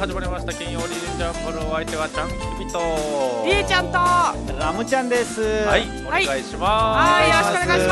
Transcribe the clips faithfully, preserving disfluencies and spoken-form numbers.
始まりました金曜リージャンブル。お相手はちゃんきみとりえちゃんとラムちゃんです。 はい、お願いします。 はい、よろしくお願いします。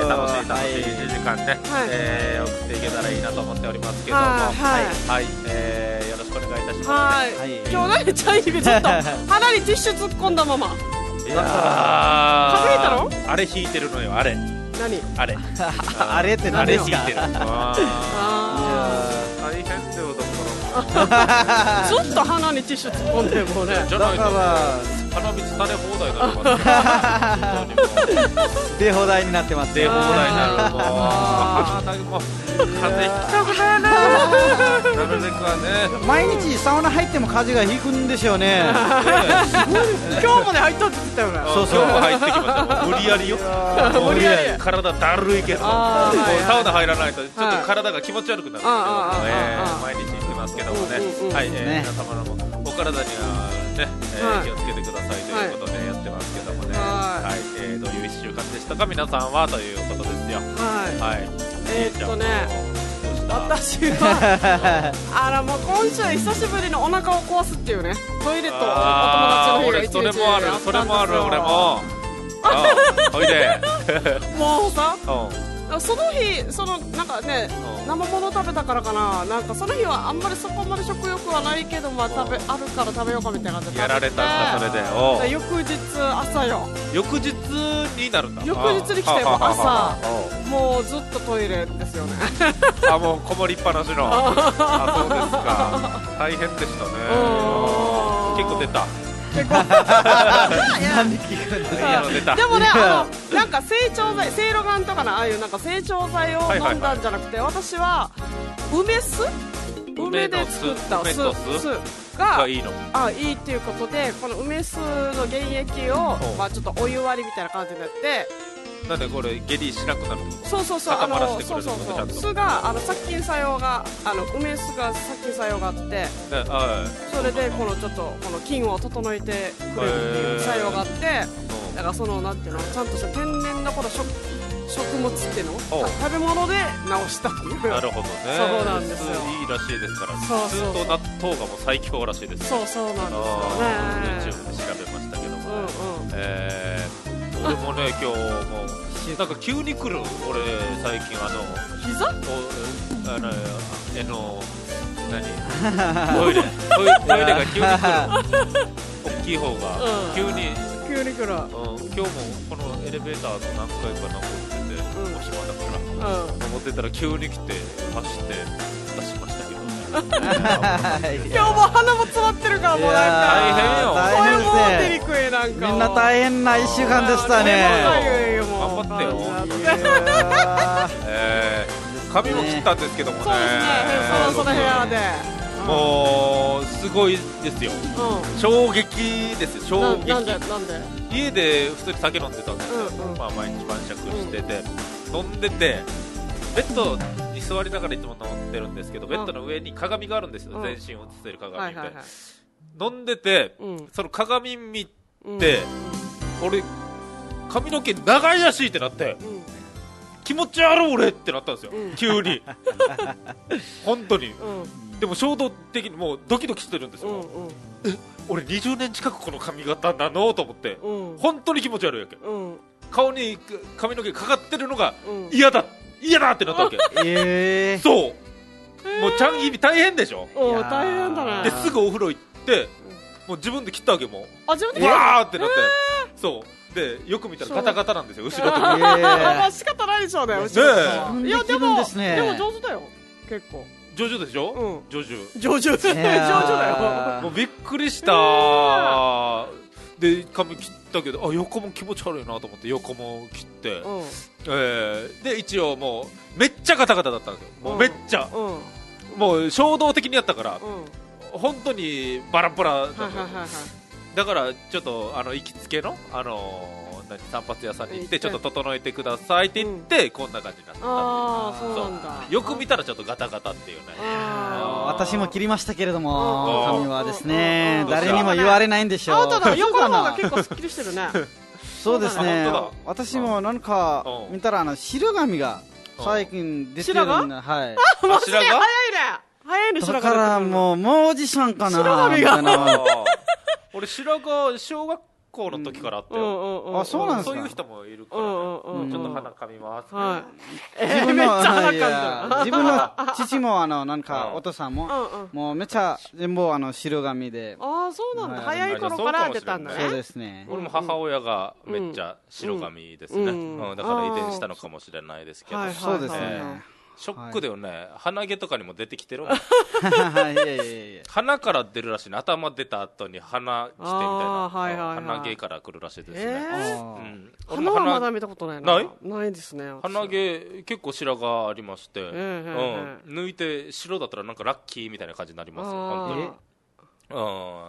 楽しい楽しいいちじかんね、はい、えー、送っていけたらいいなと思っておりますけども、 はい、 はい、えー、よろしくお願いいたします、ね。はい、はい、 今日何ちゃんひびずっと鼻にティッシュ突っ込んだまま。 いやー、 風邪ひいたの？ あれ引いてるのよ、あれ。 何？ あれ。 あれって何ですか？ あれ引いてる。あー、大変だよだから。 ずっと鼻にティッシュ突っ込んでもうね。 じゃないと鼻水垂れ放題になります。 出放題になってます。 出放題になる。もう鼻だけもう風邪ひきたくないな。なるべくはね。 毎日サウナ入っても風邪がひくんですよね。 今日もね入ったって言ったよね。 そうそう、今日も入ってきました。無理やりよ。 無理やり。 体だるいけど、サウナ入らないとちょっと体が気持ち悪くなるんですけど、毎日行ってますけどもね。はい、皆様のお体にはね、気をつけてくださいということでやってますけどもね。はい、どういういっしゅうかんでしたか皆さんはということですよ。はい。 えーっとね、私はあのもう今週久しぶりのお腹を壊すっていうね、トイレとお友達の日が一日それもある、それもある、俺も。おいで。 もうさ、その日、そのなんかね、生もの食べたからかな、なんかその日はあんまりそこまで食欲はないけど、まあ食べあるから食べようかみたいな感じでやられたんだ、それで。お翌日朝よ。 翌日になるんだ。 翌日に来ても朝、もうずっとトイレですよね。 あ、もうこもりっぱなしの。あ、そうですか。大変でしたね。結構出た。 結構なんで聞くんですか。 でもね、あのなんか成長剤、セイロガンとかのああいうなんか成長剤を飲んだんじゃなくて、私は梅酢、梅で作った酢がいいの。あ、いいっていうことで、この梅酢の原液をまあちょっとお湯割りみたいな感じになって。 なんでこれ下痢しなくなるってこと？ そうそうそう、あのそうそうそう、酢があの殺菌作用が、あの梅酢が殺菌作用があって、それでこのちょっとこの菌を整えてくれるっていう作用があって、だからそのなんていうの、ちゃんとした天然のこの食食物っていうの、食べ物で治したっていう。 なるほどね。 そうなんですよ。 いいらしいですから。 そうそう。 酢と納豆がもう最強らしいです。 そうそうなんですよね。 YouTube で調べましたけどもね。えー俺もね、今日もなんか急に来る。俺最近あの膝？ あのえの何トイレトイレが急に来る。大きい方が急に急に来る。 今日もこのエレベーターの何回か登ってて、お暇だから登ってたら急に来て走って出しましたけど。今日も鼻も詰まってるからもうなんか大変よ。 声も出にくい、なんかみんな大変ないっしゅうかんでしたね。 頑張ってよ。えー、髪も切ったんですけどもね。 そうですね、その部屋でもうすごいですよ。衝撃ですよ、衝撃。 なんでなんで家で普通に酒飲んでたんですよ。まあ毎日晩酌してて飲んでて、ベッドに座りながらいつも飲んでるんですけど、ベッドの上に鏡があるんですよ、全身を映せる鏡で。飲んでて、その鏡見て、俺髪の毛長いらしいってなって、気持ち悪い俺ってなったんですよ、急に。本当に。でも衝動的にもうドキドキしてるんですよ。え、俺にじゅうねん近くこの髪型なのと思って、本当に気持ち悪いわけ。顔に髪の毛かかってるのが嫌だ嫌だってなったわけ。えー、そう、もうちゃんぎび大変でしょ。 大変だね。 ですぐお風呂行って、もう自分で切ったわけ。もあ、自分で切ったわーってなって、えー、そうでよく見たらガタガタなんですよ、後ろとか。 まあ仕方ないでしょうね、後ろとか。いやでもでも上手だよ、結構。 上手でしょ。うん、上手上手上手だよ。 もうびっくりしたー。で髪切ったけど、あ、横も気持ち悪いなと思って横も切って、うん、えー、で一応もうめっちゃガタガタだったんですよ、もうめっちゃ、うん、もう衝動的にやったから、うん、本当にバラバラだった、はいはいはいはい、だからちょっとあの行きつけのあのー散髪屋さんに行ってちょっと整えてくださいって言って、うん、こんな感じになった。 あー、そうなんだ。 よく見たらちょっとガタガタっていうね。 私も切りましたけれども、髪はですね、誰にも言われないんでしょう。 あ、だ横の方が結構すっきりしてるね。 そうですね、私もなんか見たらあの白髪が最近出てるんだ。はい。 あ、もうすげえ早いね。 早いの白髪だからもうもうおじさんかな白髪が俺白髪小学校の時からあったよ。 あ、そうなんですか。 そういう人もいるからね。ちょっと鼻かみます。 自分の自分の父もあのなんかお父さんももうめっちゃ全部あの白髪で。 ああ、そうなんだ。早い頃から出たんだね。 そうですね。 俺も母親がめっちゃ白髪ですね。だから遺伝したのかもしれないですけど。 そうですね。 ショックだよね、はい、鼻毛とかにも出てきてるもんいやいやいや鼻から出るらしいね。頭出た後に鼻来てみたいな、はいはいはい、鼻毛から来るらしいですね、 えーうん、鼻はまだ見たことないな。 ないないですね。 鼻毛結構白髪ありまして、えーうん、抜いて白だったらなんかラッキーみたいな感じになりますよ本当に。うん、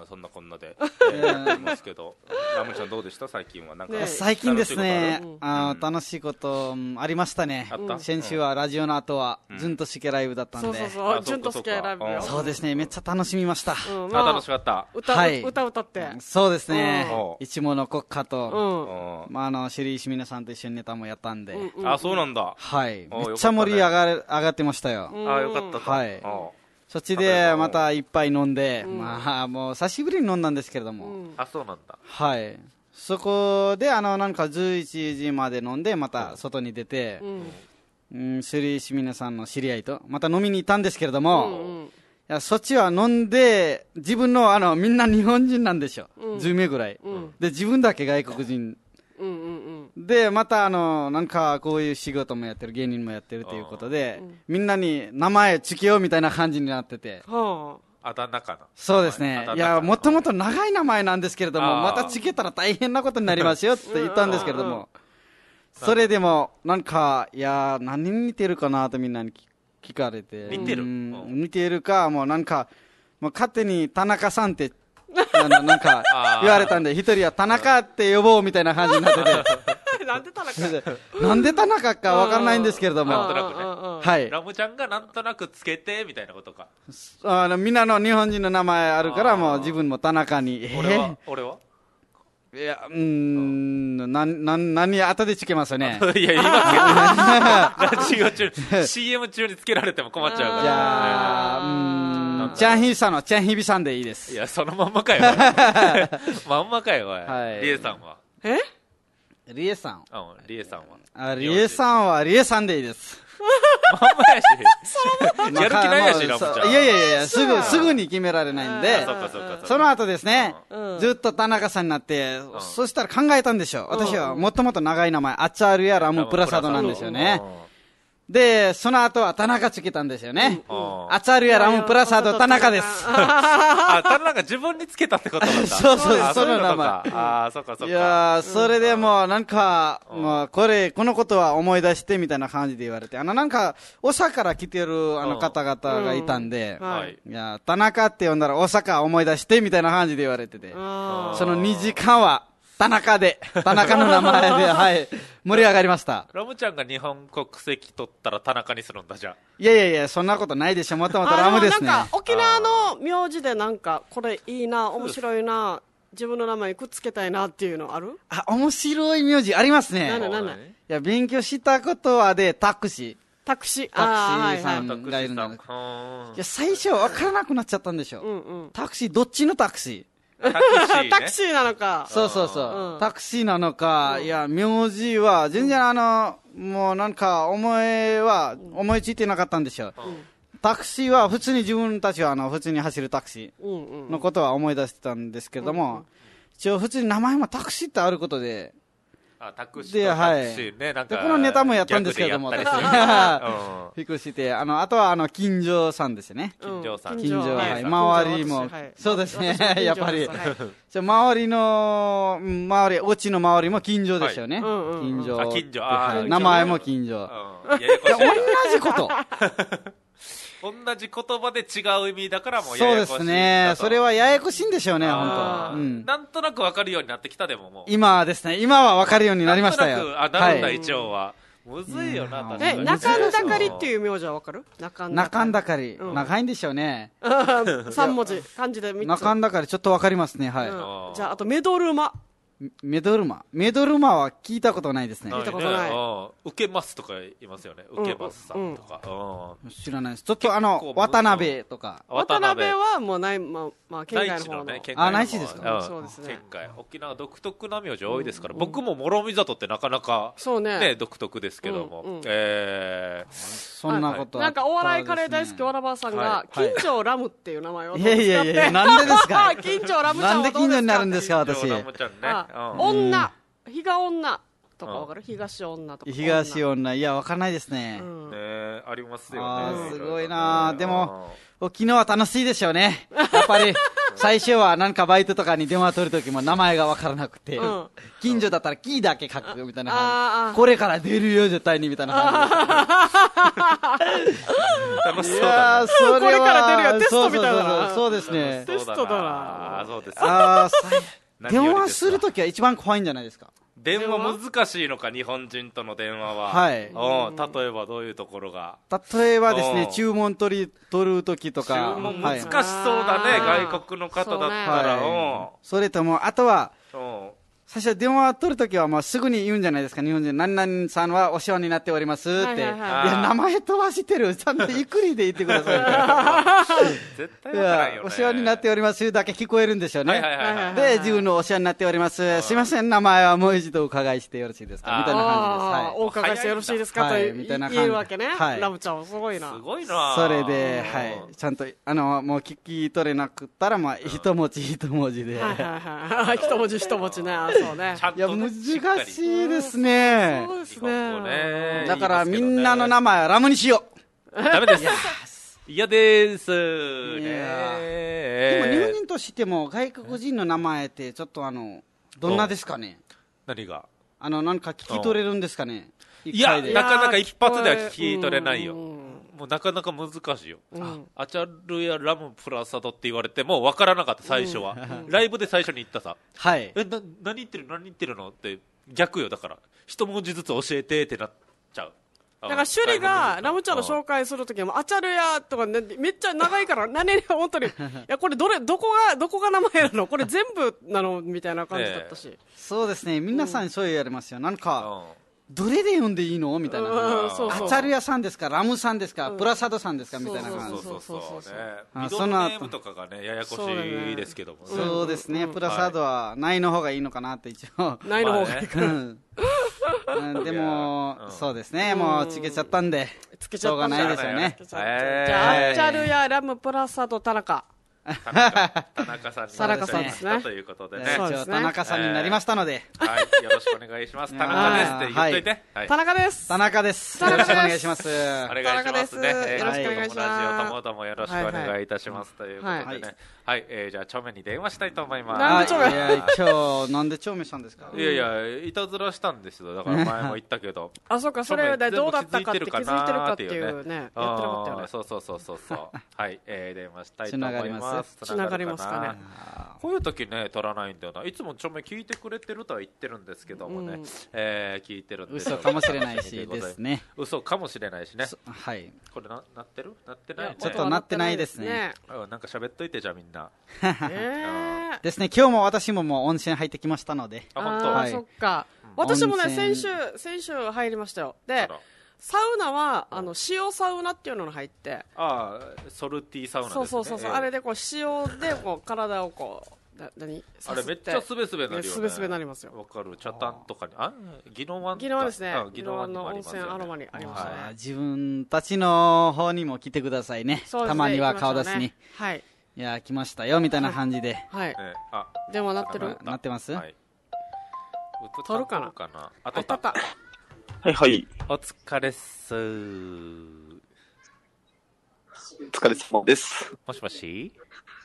そんなこんなで、えー、いますけどラムちゃんどうでした最近は。なんか最近ですね、あ楽しいことありましたね。先週はラジオの後はずんとしけライブだったんで、 そうそうそう、ずんとしけライブよ。 そうですね、めっちゃ楽しみました。 あ、楽しかった。 歌、はい、歌歌って。 そうですね、一門の国歌と、まああのシリーシミナさんと一緒にネタもやったんで。 あ、そうなんだ。 はい、めっちゃ盛り上が上がってましたよ。 あ、よかった。 はい。そっちでまた一杯飲んで、うん、まあもう久しぶりに飲んだんですけれども、うん、 あ、そうなんだ。 はい。そこであのなんかじゅういちじまで飲んでまた外に出て、うん、うん、シュリーシミナさんの知り合いとまた飲みに行ったんですけれども、うんうん、いやそっちは飲んで自分のあのみんな日本人なんでしょ、うん、じゅうめいぐらい、うん、で自分だけ外国人。うんうんうん、でまたあのなんかこういう仕事もやってる芸人もやってるということで、うん、みんなに名前つけようみたいな感じになってて、 はあ、あだ名かな。 そうですね。いやもともと長い名前なんですけれどもまたつけたら大変なことになりますよって言ったんですけれどもそれでもなんかいや何に似てるかなとみんなに聞かれて、 似てる、 似てるかもうなんかもう勝手に田中さんってあのなんか言われたんで一人は田中って呼ぼうみたいな感じになっててなんで田中なんで田中か分からないんですけれども、 なんとなくね、はい、ラムちゃんがなんとなくつけてみたいなことか。 あのみんなの日本人の名前あるからもう自分も田中に。 俺は俺はいやうーんなな何後でつけますよね。 いや今ラジオ中シーエム 中につけられても困っちゃうから。 いやうーんチャンヒビさんのチャンヒビさんでいいです。 いやそのまんまかよまんまかよおい、はい、リエさんはえリエさん、 うん、リエさんはあリエさんはリエさんでいいですまんまやしやる気ないやしラムちゃん。 いやいやいやすぐすぐに決められないんで、その後ですね、うん、ずっと田中さんになって、うん、そしたら考えたんでしょう、私はもともと長い名前アチャールやラムプラサドなんですよね。でその後は田中つけたんですよね、うん、アチャールやラムプラサド田中です。 あ、田中自分につけたってことなんだそうそう、その名前。 ああ、そっかそっか。 いやー、それでもうなんか、うん、もうこれこのことは思い出してみたいな感じで言われて、あのなんか大阪から来てるあの方々がいたんで、うんはい、いや田中って呼んだら大阪思い出してみたいな感じで言われてて、そのにじかんは田中で、田中の名前で、はい、盛り上がりました。 ラムちゃんが日本国籍取ったら田中にするんだじゃあ。 いやいやいや、そんなことないでしょ。もともとラムですね。 なんか沖縄の名字でなんかこれいいな、面白いな、自分の名前にくっつけたいなっていうのある？ あ、面白い名字ありますね。 なんだなんだ。 いや勉強したことはでタクシー。 タクシー。 タクシーさんがいるんだ。いや最初分からなくなっちゃったんでしょ。うんうん、タクシーどっちのタクシー？ タクシー、ね、 タクシーなのか。 そうそうそう、うん、タクシーなのか、うん、いや名字は全然あの、うん、もうなんか思いは思いついてなかったんでしょう、うん、タクシーは普通に自分たちはあの普通に走るタクシーのことは思い出してたんですけれども、うんうん、一応普通に名前もタクシーってあることで、 あタクシーとタクシーね、はい、なんかでこのネタもやったんですけれども、びっくりして、あのあとはあの金城さんですね。 金城さん、 金城、はい、周りも、はい、そうですねやっぱり、はい、周りの周り、お家の周りも金城ですよね。はい、金城、 あ金城、あ、 はい、名前も金城、 うん、いや同じこと同じ言葉で違う意味だからもうややこしい。そうですね。それはややこしいんでしょうね、本当、うん。 なんとなく分かるようになってきたでももう。 今ですね。今は分かるようになりましたよ。 なんとなく、あ、なるんだ、一応は。むずいよな、確かに。え、中んだかりっていう名字は分かる？中んだかり。 中んだかり。長いんでしょうね。 さん文字、漢字でみっつ。 中んだかり、ちょっと分かりますね、はい。 じゃあ、あと、メドルマ。 メドルマメドルマは聞いたことないですね。 聞いたことない。 受けますとか言いますよね。受けますさんとか。 知らないです。ちょっとあの、渡辺とか。 渡辺はもうない、まあ、まあ、県外の方の。 あ、内地ですか。 そうですね。 県外。沖縄独特な名字多いですから、僕も諸見里ってなかなか、 そうね。 独特ですけども。えそんなことなんかお笑いカレー大好きわらばさんが、金城ラムっていう名前を。 いやいやいや、なんでですか。 金城ラムちゃんなんで金城になるんですか、私。 女、日が女とかわかる？東女とか。 東女、いや、わかんないですね。 ね、ありますよね。 あ、すごいな。でも、沖縄楽しいでしょうね。やっぱり、最初はなんかバイトとかに電話取るときも名前がわからなくて、近所だったらキーだけ書くみたいな感じ。これから出るよ、絶対に、みたいな感じ。 楽しそうだね。 いや、それは。 これから出るよ、テストみたいな。 そうですね。 テストだな。 そうです。 ああ、電話するときは一番怖いんじゃないですか。 電話難しいのか、日本人との電話は。 はい。 例えばどういうところが。 例えばですね、注文取り、取るときとか。 注文難しそうだね、外国の方だったら。 それとも、あとは、最初電話取るときはもうすぐに言うんじゃないですか、日本人。何々さんはお世話になっておりますって。いや、名前飛ばしてる。ちゃんとゆっくりで言ってください。 絶対わからんよね。 お世話になっておりますだけ聞こえるんでしょうね。で、自分のお世話になっております。すいません、名前はもう一度お伺いしてよろしいですかみたいな感じです。 お伺いしてよろしいですかと言えるわけね。ラムちゃんはすごいな。 すごいな。 それで、はい。ちゃんと、あの、もう聞き取れなくったら、まあ、一文字一文字で。 一文字一文字ね。そうね。 いや、難しいですね。 そうですね。 だからみんなの名前はラムにしよう。ダメです。嫌です。 でも日本人としても外国人の名前ってちょっとあの、どんなですかね。 何があの、なんか聞き取れるんですかね。 いや、なかなか一発では聞き取れないよ。もうなかなか難しいよ。アチャルやラムプラサドって言われても分からなかった、最初は。ライブで最初に言ったさ。 はい。 え、な、何言ってる何言ってるのって逆よ、だから。一文字ずつ教えてってなっちゃう。 だから、趣里がラムちゃんの紹介するときも、アチャルやとか、ね、めっちゃ長いから、何ね、本当に。いや、これどれ、どこが、どこが名前なのこれ全部なのみたいな感じだったし。 そうですね。皆さんそう言われますよ。なんか、どれで読んでいいのみたいな。アチャル屋さんですか、ラムさんですか、プラサドさんですかみたいな感じ。 そうそうそうそうね。ミドルネームとかがね、ややこしいですけども。 そうですね。プラサドはないの方がいいのかなって一応。 ないの方がいいかな。でも、そうですね。もうつけちゃったんで。 つけちゃったんで。 しょうがないですよね。 じゃあ、アチャルやラムプラサド田中。 田中さんに田中さんですね。 ということでね。 田中さんになりましたので。 はい。よろしくお願いします。田中ですって言っといて。 田中です。 田中です。よろしくお願いします。 お願いしますね。 よろしくお願いします。 ラジオともどもよろしくお願いいたします。ということでね。はい。じゃあ、帳面に電話したいと思います。 なんで帳面今日、なんで帳面したんですか？ いやいや、いたずらしたんですよ。だから前も言ったけど。 あ、そうか、それでどうだったかって気づいてるかっていうね。やってなかったよね。 そうそうそうそう。はい。電話したいと思います。 つながります。 こういう時ね取らないんだよな。いつもちょめ聞いてくれてるとは言ってるんですけどもね、え聞いてるんで嘘かもしれないしですね。 嘘かもしれないしね。 はい。 これななってるなってない。 ちょっとなってないですね。 なんか喋っといてじゃあみんな。 ですね。今日も私ももう温泉入ってきましたので。 あ、本当。 あ、そっか。私もね先週先週入りましたよ。で。サウナはあの塩サウナっていうのが入って、 ああソルティーサウナですね。 そうそうそう、あれでこう塩でこう体をこうな何あれめっちゃすべすべなるよね。 すべすべなりますよ。 わかる。茶炭とかにあ宜野湾宜野湾ですね。宜野湾の温泉アロマにありましたね。 自分たちの方にも来てくださいね。たまには顔出しに。 はい。 いや来ましたよみたいな感じで。 はい。あ電話鳴ってる？ 鳴ってます？はい。 取るかな？ あ取った。 はいはい。 お疲れっす。お疲れ様です。 もしもし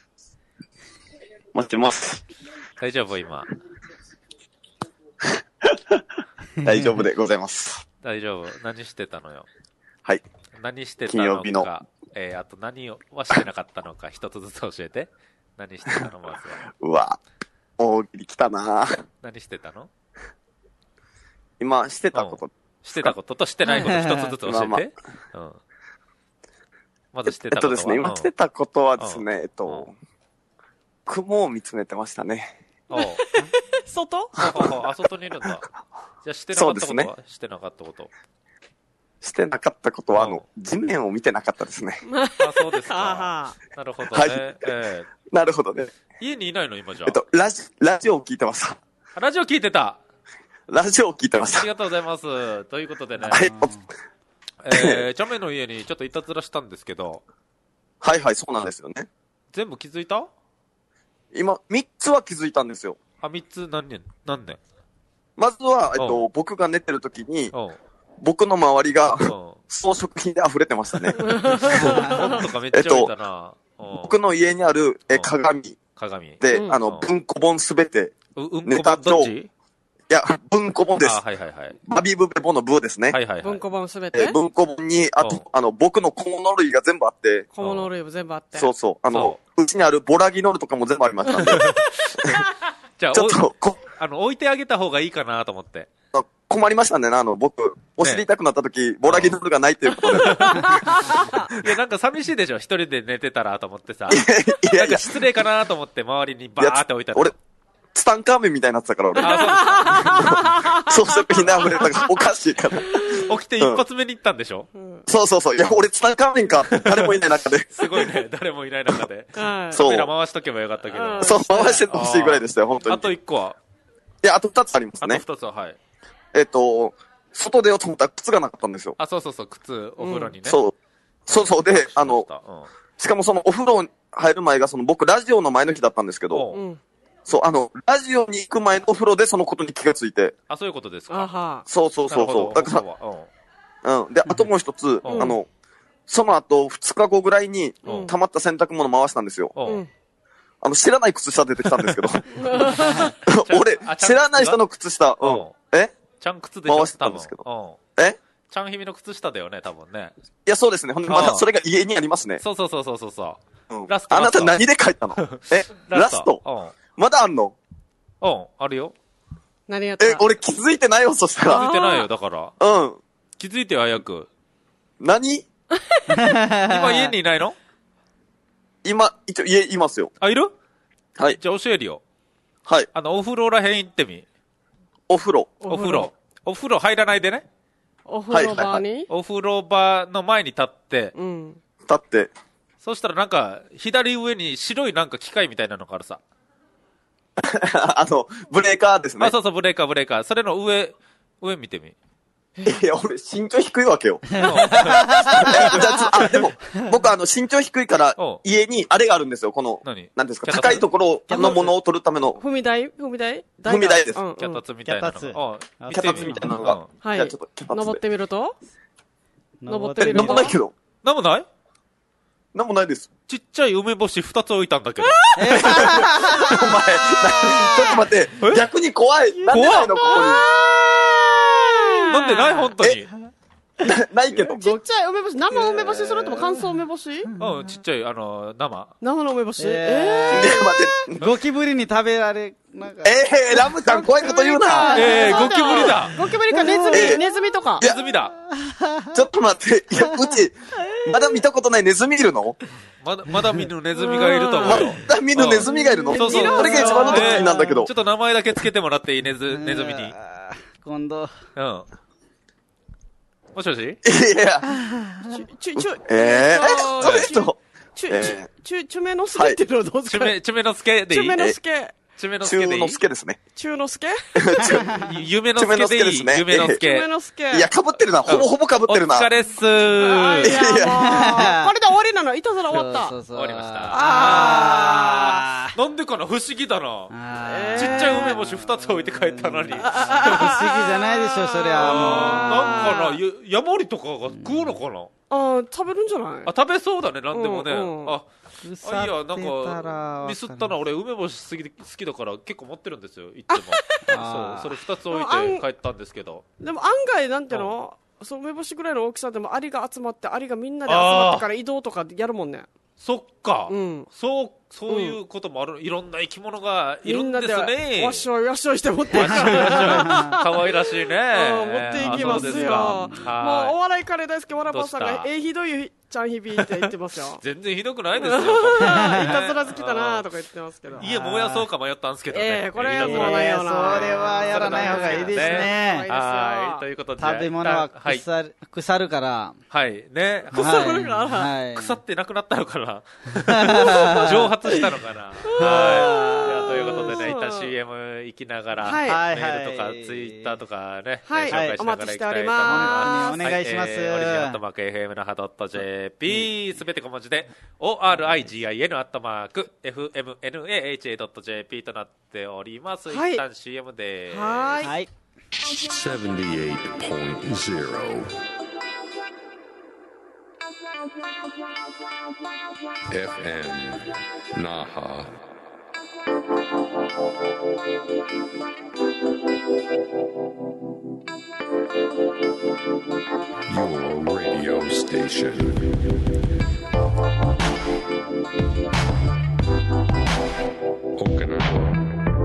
待ってます。 大丈夫今。 大丈夫でございます。 大丈夫。何してたのよ。 はい。 何してたのか。金曜日の。えー、あと何をはしてなかったのか一つずつ教えて。何してたのまずは。 うわ、大喜利来たな。 何してたの？ 今してたこと。 してたこととしてないこと一つずつ教えて。まあまあ、うん、まずしてたことは。 えっとですね、今してたことはですね、うん、えっと、うん、雲を見つめてましたね。 外あ、外にいるんだ。じゃあしてなかったことは、ね、してなかったことしてなかったことは、あの、地面を見てなかったですね。 あ、そうですか。なるほどね。はい、えー、 なるほどね。 家にいないの今じゃあ。 えっと、ラジ、ラジオを聞いてます。 ラジオ聞いてた。 ラジオを聞いてました。 ありがとうございます。ということでね。 はい。 えー、チャメの家にちょっといたずらしたんですけど。 はいはい、そうなんですよね。 全部気づいた？ 今、三つは気づいたんですよ。 あ、三つ何年何年まずは、えっと、僕が寝てる時に、僕の周りが、装飾品で溢れてましたね。 本とかめっちゃ置いたな。 僕の家にある、え、鏡。 鏡。 で、あの、文庫本すべて、 ネタ帳。いや、文庫本です。 あ、はいはいはい。 バビブベボのブーですね。 はいはいはい。 文庫本すべて、 え、文庫本に、あと、あの、僕の小物類が全部あって。 小物類も全部あって。 そうそう。あの、うちにあるボラギノールとかも全部ありましたんで。 じゃあ、ちょっと、こ、あの、置いてあげた方がいいかなと思って。 困りましたんでな、あの、僕、お尻痛くなった時、ボラギノールがないっていうことで。いや、なんか寂しいでしょ、一人で寝てたらと思ってさ。いやいや、失礼かなと思って周りにバーって置いたら。 俺、ツタンカーメンみたいになってたから、俺。あ、そうですか。装飾品で溢れたからおかしいから。 起きて一発目に行ったんでしょ、うん、 そうそうそう。いや、俺ツタンカーメンか。誰もいない中で。 すごいね。誰もいない中で。カメラ回しとけばよかったけど。 そう、回してほしいぐらいでしたよ、本当に。 あと一個は？ いや、あと二つありますね。 あと二つは、はい。 えっと、外出ようと思ったら靴がなかったんですよ。 あ、そうそうそう、靴、お風呂にね。 うん、そう。そうそう。で、あの、うん、しかもそのお風呂に入る前が、その僕、ラジオの前の日だったんですけど、うん、そう、あの、ラジオに行く前のお風呂でそのことに気がついて。 あ、そういうことですか。 そうそうそうそう。だから、うん。で、あともう一つ、うん、あの、その後、二日後ぐらいに、溜まった洗濯物回したんですよ。うん、あの、知らない靴下出てきたんですけど。俺、知らない人の靴下、うん。えちゃん靴でしょ、 回してたんですけど。えちゃんひみの靴下だよね、多分ね。 いや、そうですね。ほんで、まだそれが家にありますね。 そうそうそうそうそう。 うん、ラスト。あなた何で書いたのえラスト、うん、まだあんのうん、あるよ。 何やった？ え、俺気づいてないよ、そしたら。 気づいてないよ、だから。 うん。 気づいてよ、早く。 何今家にいないの？ 今、一応家いますよ。 あ、いる？ はい。 じゃあ教えるよ。 はい。 あの、お風呂らへん行ってみ。 お風呂。 お風呂。お風呂入らないでね。 お風呂場に、はいはいはい、 お風呂場の前に立って。 うん。 立って。 そしたらなんか、左上に白いなんか機械みたいなのがあるさ。 あの、ブレーカーですね。 あ、そうそう、ブレーカー、ブレーカー。それの上、上見てみ。 いや、俺、身長低いわけよ。あ、でも、僕、あの、身長低いから、家に、あれがあるんですよ。この、何何ですか、高いところのものを取るための。 踏み台踏み台踏み台です。 キャタツみたいなの。 キャタツみたいなのが。 はい。登ってみると登ってみるとなんもないけど。 なんもないなんもないです。 ちっちゃい梅干し二つ置いたんだけど。 お前、ちょっと待って、逆に怖い。なんでないのここに。 なんでない本当に。 な, ないけど。 ちっちゃい梅干し、生梅干しそれとも乾燥梅干し？ うん、ちっちゃい、あの、生。 生の梅干し。ええー。待って。ゴキブリに食べられ、なんか。 ええー、ラムちゃん怖いこと言うな。 ええー、ゴキブリだ。 ゴキブリかネズミ、えー、ネズミとか。 ネズミだ。 ちょっと待って。いや、うち、まだ見たことないネズミいるの？ まだ、まだ見ぬネズミがいると思うよ。 まだ見ぬネズミがいるの？ そうそう。 これが一番のドッキリなんだけど。 ちょっと名前だけつけてもらっていいネズ、ネズミに。 今度。 うん。もしもし？いや。 ち、ち、ち、 えぇそれと。 ち、ち、ちゅめのすけっていうのはどうですか？ ちゅめ、ちゅめのすけでいい？ ちゅめのすけ。 ちゅめのすけでいい？ 中のすけですね。 中のすけ？ 夢のすけでいい？夢のすけ。 夢のすけ。 いや、被ってるな。ほぼほぼ被ってるな。 お疲れっすー。 いや、もう。これで終わりなの？いたずら終わった。 終わりました。 あー。なんでかな？不思議だな。ちっちゃい梅干し二つ置いて帰ったのに。不思議じゃないでしょ、そりゃもう。なんかな、ヤモリとかが食うのかな？ ああ、食べるんじゃない？ あ、食べそうだね、なんでもね。あ、あ、いいや、なんか、ミスったな、俺、梅干し好き、好きだから結構持ってるんですよ、行っても。そう、それ二つ置いて帰ったんですけど。 でも案外、なんていうの？そう、梅干しぐらいの大きさでもアリが集まって、アリがみんなで集まってから移動とかやるもんね。 そっか。 うん。 そう、そういうこともある。いろんな生き物がいるんですね。 みんなでわっしょいわっしょいして持っていく。 可愛らしいね。 持っていきますよ。もうお笑いカレー大好きわらばさんが、えー、ひどいちゃん響いて言ってますよ。 全然ひどくないですよ。いたずら好きだなとか言ってますけど。 家燃やそうか迷ったんですけどね。 ええ、これやらないよな。 それはやらない方がいいですね。 はい、ということで。 食べ物は腐る、腐るから。 はい、ね。 腐るから。 はい。腐ってなくなったのかな。蒸発したのかな。はい。ということでね、一旦 シーエム 行きながら、メールとかツイッターとかね、紹介しながら行きたいと思います。 お願いします。 オリジンアットマーク エフエム 那覇 ドット ジェーピー すべて小文字で オーアールアイジーアイエヌ アットマーク エフエムエヌエーエイチエー ドット ジェーピー となっております。一旦 シーエム です。 はい。 はい。 ななじゅうはちてんゼロ エフエム 那覇Your radio station. Okinawa.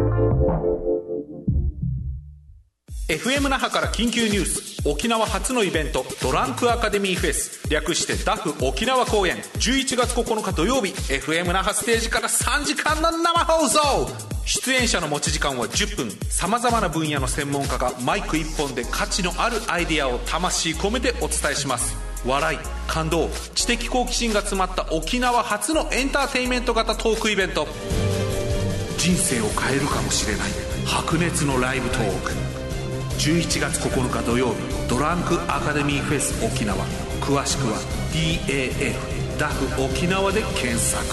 エフエム 那覇から緊急ニュース。沖縄初のイベントドランクアカデミーフェス、略してダフ沖縄公演、じゅういちがつここのか土曜日 エフエム 那覇ステージからさんじかんの生放送。出演者の持ち時間はじゅっぷん。さまざまな分野の専門家がマイクいっぽんで価値のあるアイデアを魂込めてお伝えします。笑い、感動、知的好奇心が詰まった沖縄初のエンターテインメント型トークイベント。人生を変えるかもしれない白熱のライブトーク。じゅういちがつここのか土曜日ドランクアカデミーフェス沖縄。詳しくは ディーエーエフ ダフ沖縄で検索。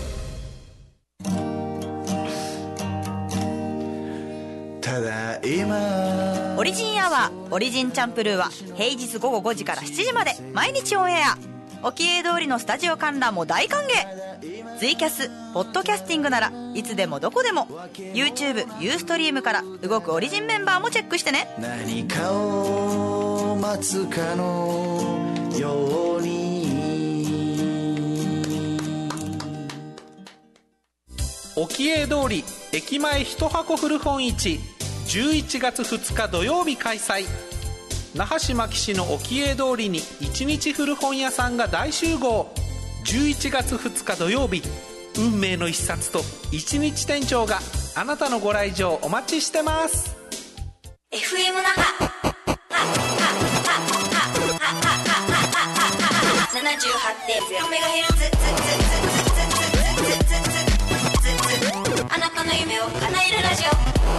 ただいまオリジンアワーオリジンチャンプルーは平日午後ごじからしちじまで毎日オンエア。沖江通りのスタジオ観覧も大歓迎。ツイキャス、ポッドキャスティングならいつでもどこでも YouTube、ユーストリームから動くオリジンメンバーもチェックしてね。 何かを待つかのように。 沖江通り駅前一箱古本市、じゅういちがつふつか土曜日開催。那覇市牧市の沖江通りに一日古本屋さんが大集合。じゅういちがつふつか土曜日、運命の一冊と一日店長があなたのご来場お待ちしてます。 エフエム 那覇 ななじゅうはちてんゼロ メガヘルツ。あなたの夢を叶えるラジオ。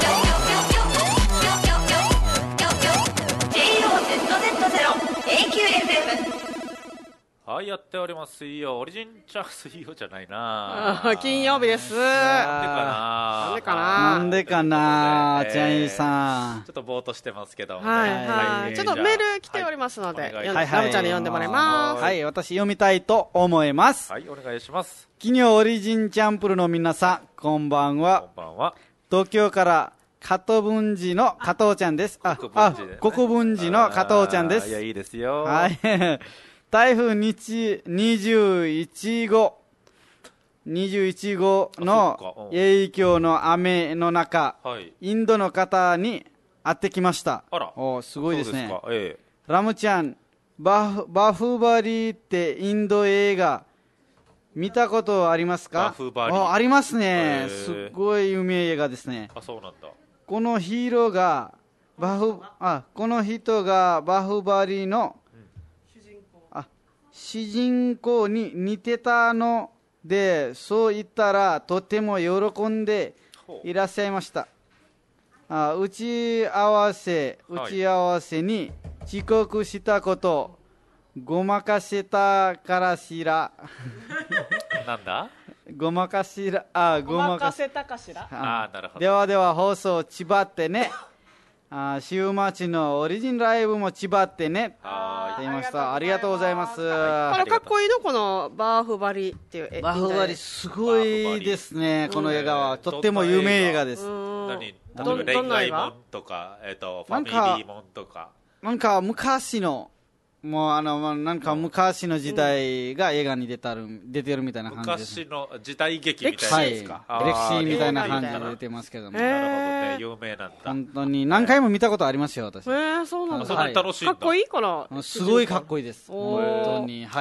ジェイオーゼットゼットゼロ エーキューエフエム。 はい、やっております。水曜オリジンチャー水曜じゃないなあ、金曜日です。 なんでかななんでかなチャイさん、 ちょっとぼーっとしてますけども、ね、 はいはい、はい、ちょっとメール来ておりますので、はい、ラムちゃんに読んでもらいます。 はい、私読みたいと思います。 はい、お願いします。 金曜オリジンチャンプルの皆さん、こんばんは。 こんばんは。 東京から加藤文治の加藤ちゃんです。あ、あ、国分寺の加藤ちゃんです。 いや、いいですよ。 はい。台風にじゅういちごにじゅういちごの影響の雨の中、はい、インドの方に会ってきました。 あら、 お、すごいですね。 そうですか、ええ、 ラムちゃん、バフ、バフバリってインド映画見たことありますか？ バフバリ、 ありますね。すごい有名映画ですね。 あ、そうなんだ。 このヒーローがバフ、あ、この人がバフバリの主人公に似てたので、そう言ったらとても喜んでいらっしゃいました。あ、打ち合わせ打ち合わせに遅刻したこと、ごまかせたからしらなんだごまかしら、あ、 ごまかせたかしら。 あ、なるほど。 ではでは放送千葉ってねあ、週末のオリジンライブも千葉ってねって言いました。ありがとうございます。このかっこいいの、このバーフバリっていうバーフバリすごいですね。この映画はとっても有名映画です。 何、例えば恋愛もんとか、えっとファミリーもんとか、 なんか昔のもうあのなんか昔の時代が映画に出たる出てるみたいな感じです。 昔の時代劇みたいなですか。 はい、歴史みたいな感じで出てますけども。 なるほどね、有名なんだ。 本当に何回も見たことありますよ、私。 えー、そうなんだ。 そんなに楽しいんだ。 かっこいいから。 すごいかっこいいです。本当に、はい。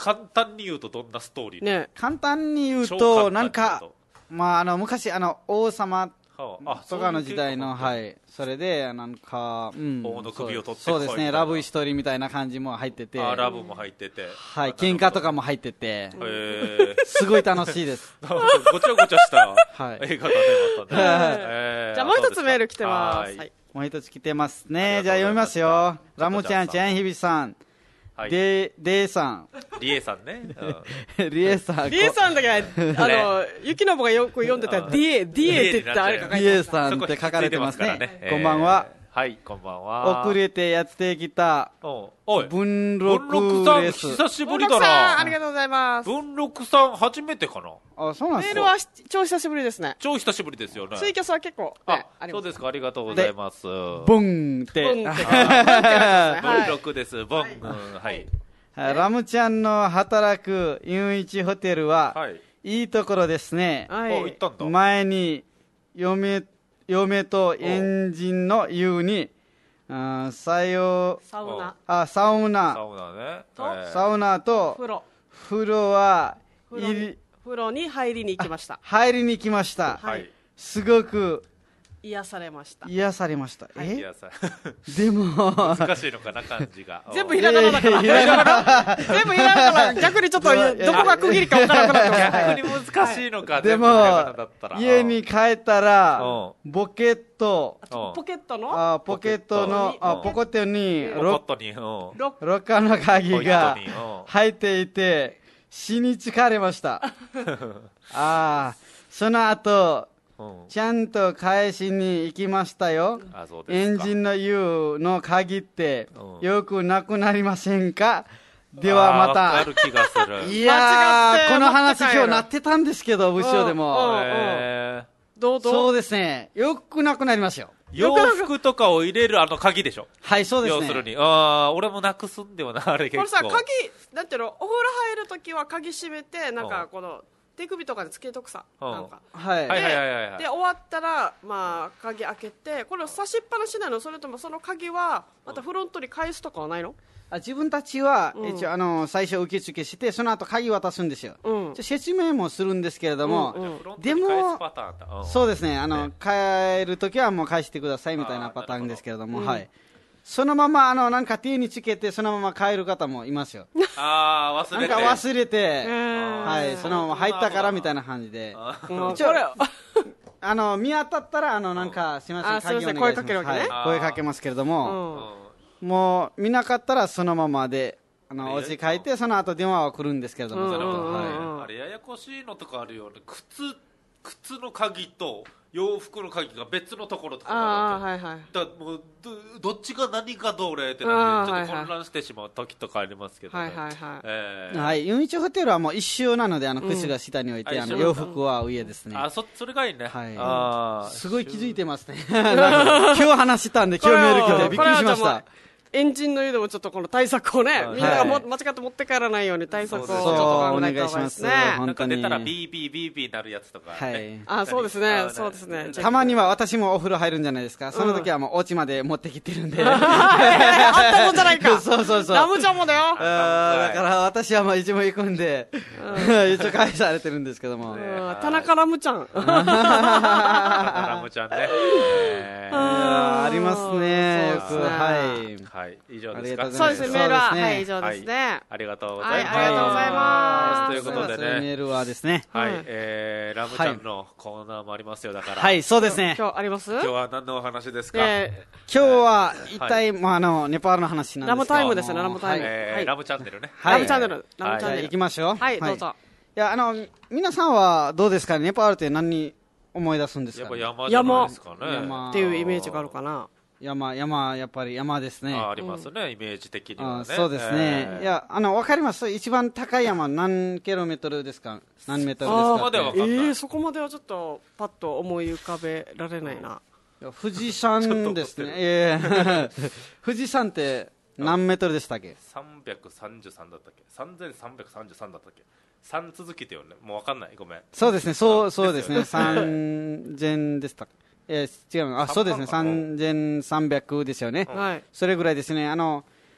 簡単に言うとどんなストーリーね簡単に言う超と、 簡単に言うとなんか、まあ、あの、昔、あの、王様はああとかの時代の、 そういうはい。それで、なんか、うん。 王の首を取ってそうそうですね、 こいみたいなラブストーリーみたいな感じも入ってて。 あラブも入っててはい、喧嘩とかも入ってて。 へえすごい楽しいです。 ごちゃごちゃしたはい映画だねまたねえーじゃあもう一つメール来てまはいすはいもう一つ来てますね。じゃあ読みますよ。ラムちゃん、ちゃんひびさん。 はいで、でーさん。 リエさんねうんリエさん。 リエさんだけあのゆきのぶがよく読んでた ディエディエって言ったあれ書かリれてましたエさんって書かれてますね。 えーこんばんは。 はいこんばんは遅れてやってきたおおい文文録録さんです。 久しぶ文りだ禄さんありながとうございます文録さん初めてかなあ、そうなんですかメールは超久しぶりですね超久しぶりですよねツイキャスは結構あねありますそうですかありがとうございますボンって。 ボンって文録ですボンうんはいラムちゃんの働くユンイチホテルは、 はいいいところですね。 はいお行ったんだ前に嫁嫁とエンジンの言うに、あーさよサウナあサウサナウナねとえーサウナと風呂風呂は風呂入り風呂に入りに行きました入りに来ました。 はいすごく癒されました癒されました。 いえやさでも難しいのかな漢字が全部ひらがなだからいやいやひらがな全部ひらがな逆にちょっとどこが区切りか分からなくなってます逆に難しいのかでも全部ひらがなだったら家に帰ったらうボケットうんポケットのあポケットのあポケットにポコッロトにうんロッロッカーの鍵がポケットにうん入っていて死に疲れましたああその後うんちゃんと返しに行きましたよあそうですかエンジンの U の鍵ってうんよくなくなりませんかではまあーわたかる気がするいや間違ってーこの話持って帰る今日なってたんですけど部署でうんもへどうどうそうですねよくなくなりますよー洋服とかを入れるあの鍵でしょはいそうですね要するにああ俺もなくすんではなあれ結構これさ鍵なんていうのお風呂入るときは鍵閉めてなんかこの手首とかでつけとくさうんなんかはいはいはいはいはいはいで終わったらまあ鍵開けてこれを差しっぱなしなのそれともその鍵はまたフロントに返すとかはないのあ自分たちはうん一応あの最初受付してその後鍵渡すんですよ、 うんちょ説明もするんですけれども、 うんうんフロントでに返すもパターンだうんそうですねあの、 ね帰るときはもう返してくださいみたいなパターンですけれどもあーなるほどはい、そのままあのなんか手につけてそのまま帰る方もいますよああ忘れてなんか忘れて、 んはい、そのまま入ったからみたいな感じでもう一応これあの見当たったらあのなんかすみませんあすいません鍵お願いします声かけるわけねはい、声かけますけれどうも、 んもう見なかったらそのままであのいやお家帰ってその後電話は来るんですけれども、 うんその後うんはいうんあれややこしいのとかあるよね靴靴の鍵と洋服の鍵が別のところとかああがあるわはいはいけだからもうどどっちが何かどれってあなってちょっーはいはいと混乱してしまう時とかありますけどねはいはいはいえーはい、ユンイチホテルはもう一周なのであの靴が下に置いて、 うんああの洋服は上ですね、 あそそれがいいねはいあーすごい気づいてますね今日話したんで今日メール来てびっくりしましたエンジンの湯でもちょっとこの対策をね、 はいみんながも、間違って持って帰らないように対策をちょっと考えた方がいいですね。 そうなんか出たら本当にビービービービーなるやつとか、 はね、 いあ、そうですね、そうですね。 たまには私もお風呂入るんじゃないですか、その時はもうお家まで持ってきてるんであったもんじゃないか。 そうそうそうラムちゃんもだよ。 あーだから私はもういつも行くんで、一応返されてるんですけども、 うん田中ラムちゃん。 ラムちゃんね、えーありますね、よく、 そうですねはい。 はい、以上ですか。 ありがとうございますそうですね、メールは、 そうですねはい、以上ですね。 ありがとうございます。 はいありがとうございますということでね、 メールはですね、 はい、 はいえー、ラムちゃんのコーナーもありますよ、だから。 はい、そうですね。 今日あります今日は何のお話ですか。 え今日は一体、まあ、あの、ネパールの話なんですけどもラムタイムですねラムタイムはいはいえーラムチャンネルね。 ーラムチャンネル、ラムチじゃあャンネル。 行きましょう。 はい、どうぞ。 いや、あの、皆さんはどうですかね、ネパールって何に思い出すんですやっかね、 ぱ山じゃないですかね。 山っていうイメージがあるかな。 山、山、やっぱり山ですね。 あありますね、イメージ的にはね。 あそうですね、 えーいや、あの、わかります一番高い山、何キロメートルですか何メートルですかそこまではわってかんないえー、そこまではちょっとパッと思い浮かべられないな。 いや富士山ですね。ええ富士山って何メートルでしたっけさんびゃくさんじゅうさんだったっけ ?さんぜんさんびゃくさんじゅうさんだったっけ ?さん 続きてよね。もうわかんない。ごめん。 そうですね、そう、そうですね。 ですよねさんぜんでした。えー、違うの。あ、そうですね。 さんばんかなさんぜんさんびゃくですよね。 はい。 それぐらいですね。あの、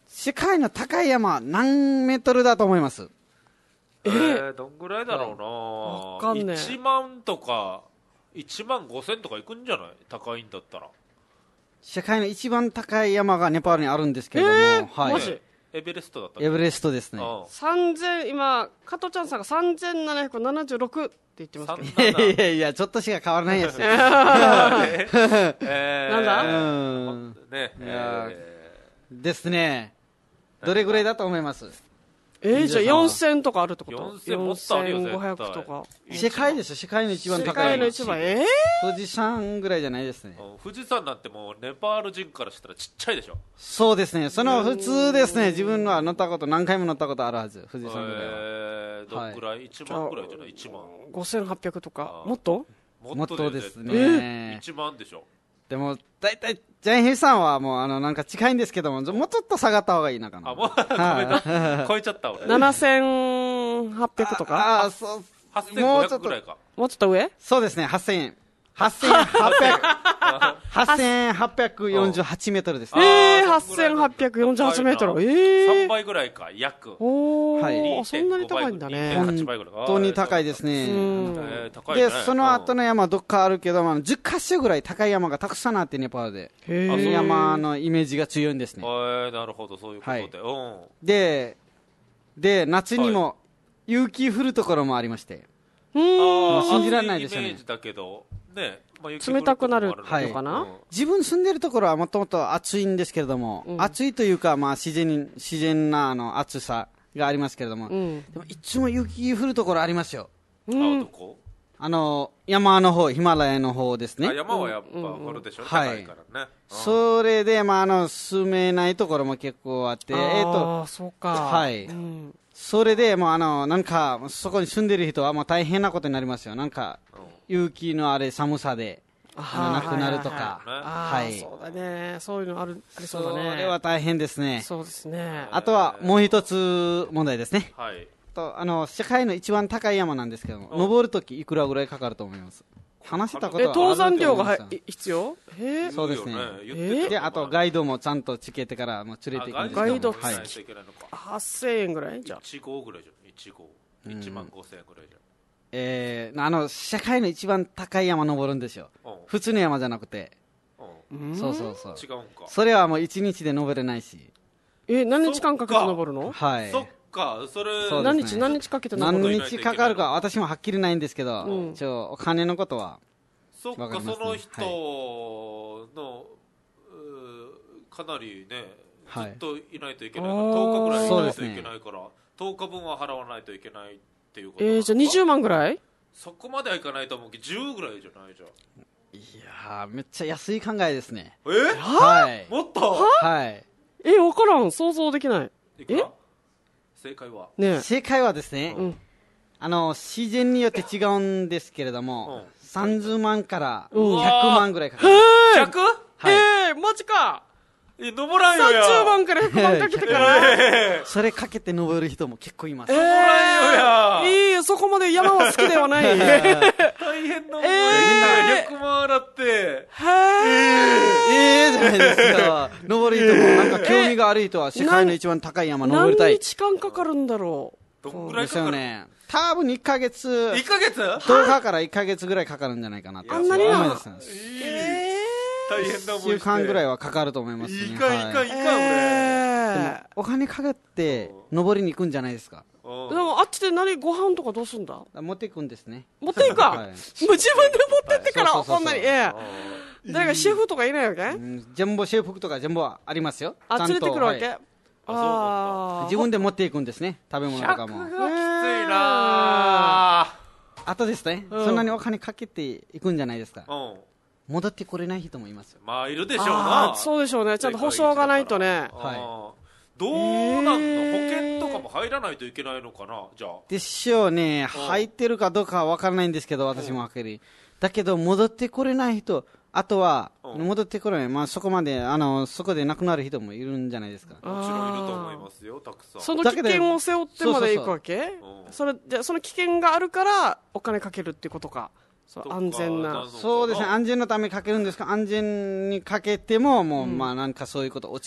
世界の高い山、何メートルだと思います？ えー、どんぐらいだろうな。 わかんねえ。 いちまんとか、いちまんごせんとかいくんじゃない？高いんだったら。 世界の一番高い山がネパールにあるんですけれども、 えー、 はい。 マジ？ エベレストだったっけ？ エベレストですね。 さんぜん、今、加藤ちゃんさんがさんぜんななひゃくななじゅうろくって言ってますけど。いやいやいや、ちょっとしか変わらないやつ。えー、なんだ、 うん、 ねえー、ですね。どれぐらいだと思います？ えー、じゃあよんせんとかあるってこと？ よんせんもっとあるよ、 よんせんごひゃくとか。 世界ですよ、世界の一番高い。 世界の一番、えー、富士山ぐらいじゃないですね。 富士山なんてもうネパール人からしたらちっちゃいでしょ。 そうですね、その普通ですね、自分は乗ったこと、何回も乗ったことあるはず、富士山ぐらいは。 えー、どんぐらい、はい、いちまんぐらいじゃない？いちまん。 ごせんはっぴゃくとか、もっともっとですね。 えー、いちまんでしょ。 でも、だいたい、ジャインヒルさんはもう、あの、なんか近いんですけども、もうちょっと下がった方がいいのかな。 あ、もう、はい、超えちゃった俺。 ななせんはっぴゃくとかああ、そう。 はっせんごひゃくぐらいか。 もうちょっと上？ そうですね、はっせんえん。はっせんはっぴゃく、はっせんはっぴゃくよんじゅうはちメートルですね。 えー、はっせんはっぴゃくよんじゅうはちメートル。えー。 さんばいぐらいか、約。 おー、はい、そんなに高いんだね。 本当に高いですね。 えー、高いね。 で、その後の山どっかあるけど、まあ、じゅっかしょぐらい高い山がたくさんあって、ネパールで。 へー。 山のイメージが強いんですね。 えー、なるほど、そういうことで。はい、うん。 で、で、夏にも雪降るところもありまして。 うん。もう信じられないですよね。 イメージだけど、ね。 まあ、冷たくなるのかな、 はい、自分住んでるところはもともと暑いんですけれども、うん、暑いというか、まあ、自然に自然なあの暑さがありますけれども、うん、でもいつも雪降るところありますよ。 うん、あ、どこ？ あの山の方、ヒマラヤの方ですね。 あ、山はやっぱ降るでしょ、うん、高いからね。 うん、それで、まあ、あの住めないところも結構あって、 あえーと、そうか。 はい。うん、それで、もうあのなんかそこに住んでる人はもう大変なことになりますよ。なんか雪のあれ寒さでなくなるとか、 はい、そうだね、そういうのある、ありそうだね。 それは大変ですね。 そうですね。 あとはもう一つ問題ですね。 はい。 とあの世界の一番高い山なんですけども、登るときいくらぐらいかかると思います？話したことはあると思います。 え、登山料が必要？へそうですね。えで、あとガイドもちゃんとつけてからも連れて行くんですけども、 ガイドはい、 はっせんえんぐらいじゃん。 いちごうぐらいじゃん。いちごう。いちまんごせんえんぐらいじゃん。 えー、あの世界の一番高い山登るんですよ。普通の山じゃなくて。そうそうそう。 違うんか。 それはもう一日で登れないし。 え、何日間かけて登るの？ はい。 そっか、それ、 そう何日何日かけて登るの？何日かかるか私もはっきりないんですけど、うん、一応お金のことは。 そっか、ね、その人の、はい、かなりね、ずっといないといけないから、はい、とおかぐらいいないといけないから、ね、とおかぶんは払わないといけないっていうこと。 えー、じゃあにじゅうまんぐらい？ そこまではいかないと思うけど、じゅうぐらいじゃないじゃん。 いやー、めっちゃ安い考えですね。 えー、はい。 もっと？ はい。 え、わからん。想像できない。 え？正解は？ ね、正解はですね、うん、あの、自然によって違うんですけれども、うん、さんじゅうまんからひゃくまんぐらいかかる。 ひゃく？はい。えー、マジか。 え、登らんよや。 さんじゅうまんからひゃくまんかけてから。 えー、それかけて登る人も結構います。 えー、登らんよや。いいよ、そこまで山は好きではない。大変な思い。えー、みんなひゃくまん払って。 へー。えー、じゃないですか。登る人も、なんか興味がある人は世界の一番高い山登りたい。 何日間かかるんだろう。どんぐらいかかる？ ですよね。多分いっかげつ。 いっかげつ？ とおかからいっかげつぐらいかかるんじゃないかなと。 あんなにな。 えー。 大変な思いして。 いっしゅうかんぐらいはかかると思いますね。 いかんいかんいかん、俺。 でも、お金かけて、登りに行くんじゃないですか。 でも、あっちで何、ご飯とかどうすんだ？ 持っていくんですね。 持っていくか、はい、もう自分で持ってってから、こんなに。ええ。誰かシェフとかいないわけ？ うん、ジャンボシェフとかジャンボはありますよ。 あ、連れてくるわけ？はい、 あ、自分で持っていくんですね。食べ物とかも。 ひゃくがきついなあ。 あとですね、うん、そんなにお金かけていくんじゃないですか。 うん、 戻ってこれない人もいますよ。 まあいるでしょうな。 そうでしょうね。ちゃんと保証がないとね。 はい。 どうなんの、えー、保険とかも入らないといけないのかな、じゃあ。 でしょうね。入ってるかどうかは分からないんですけど、私も分かり。だけど戻ってこれない人、あとは戻ってこれない、まあそこまであのそこで亡くなる人もいるんじゃないですか。 もちろんいると思いますよ、たくさん。 その危険を背負ってまで行くわけ？それじゃその危険があるからお金かけるっていうことか。そう安全な。 そうですね。安全のためにかけるんですが、安全にかけてももう、うん、まあなんかそういうこと落ちる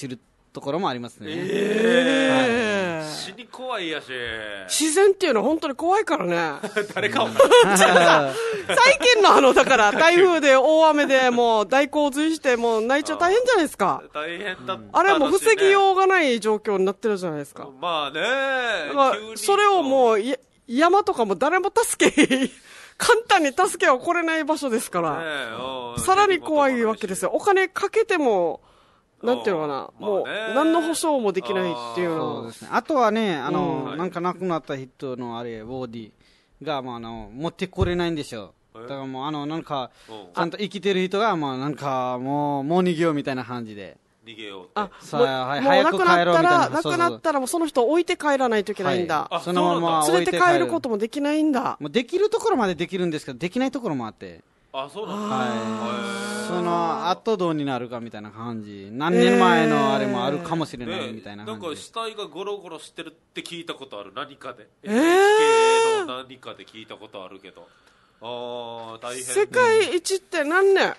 ところもありますね。 えーはい、死に怖いやし。 自然っていうのは本当に怖いからね。 誰かも最近のあの、だから台風で大雨でもう大洪水してもう泣いちゃ大変じゃないですか。 大変だった、ね、 あれはもう防ぎようがない状況になってるじゃないですか。 まあね。 まあ、それをもう山とかも誰も助け、簡単に助けは来れない場所ですから、ね、さらに怖いわけですよ。お金かけても、なんていうのかな、もう何の保証もできないっていうのそうですね。あとはね、あの、うん、なんか亡くなった人のあれボディがまああの持ってこれないんでしょう。だからもうあのなんかちゃんと生きてる人がまあなんかもうもう逃げようみたいな感じで。 逃げようって。 あ、もう、はい、もう亡くなったら亡くなったらもうその人を置いて帰らないといけないんだ。 はい、そのまま連れて帰ることもできないんだ。 もうできるところまでできるんですけどできないところもあって。 あ、そうなんだ。はい。その後どうになるかみたいな感じ。何年前のあれもあるかもしれないみたいな感じ。 なんか死体がゴロゴロしてるって聞いたことある。何かで。エヌエイチケー の何かで聞いたことあるけど。あ大変。 世界一って何年わ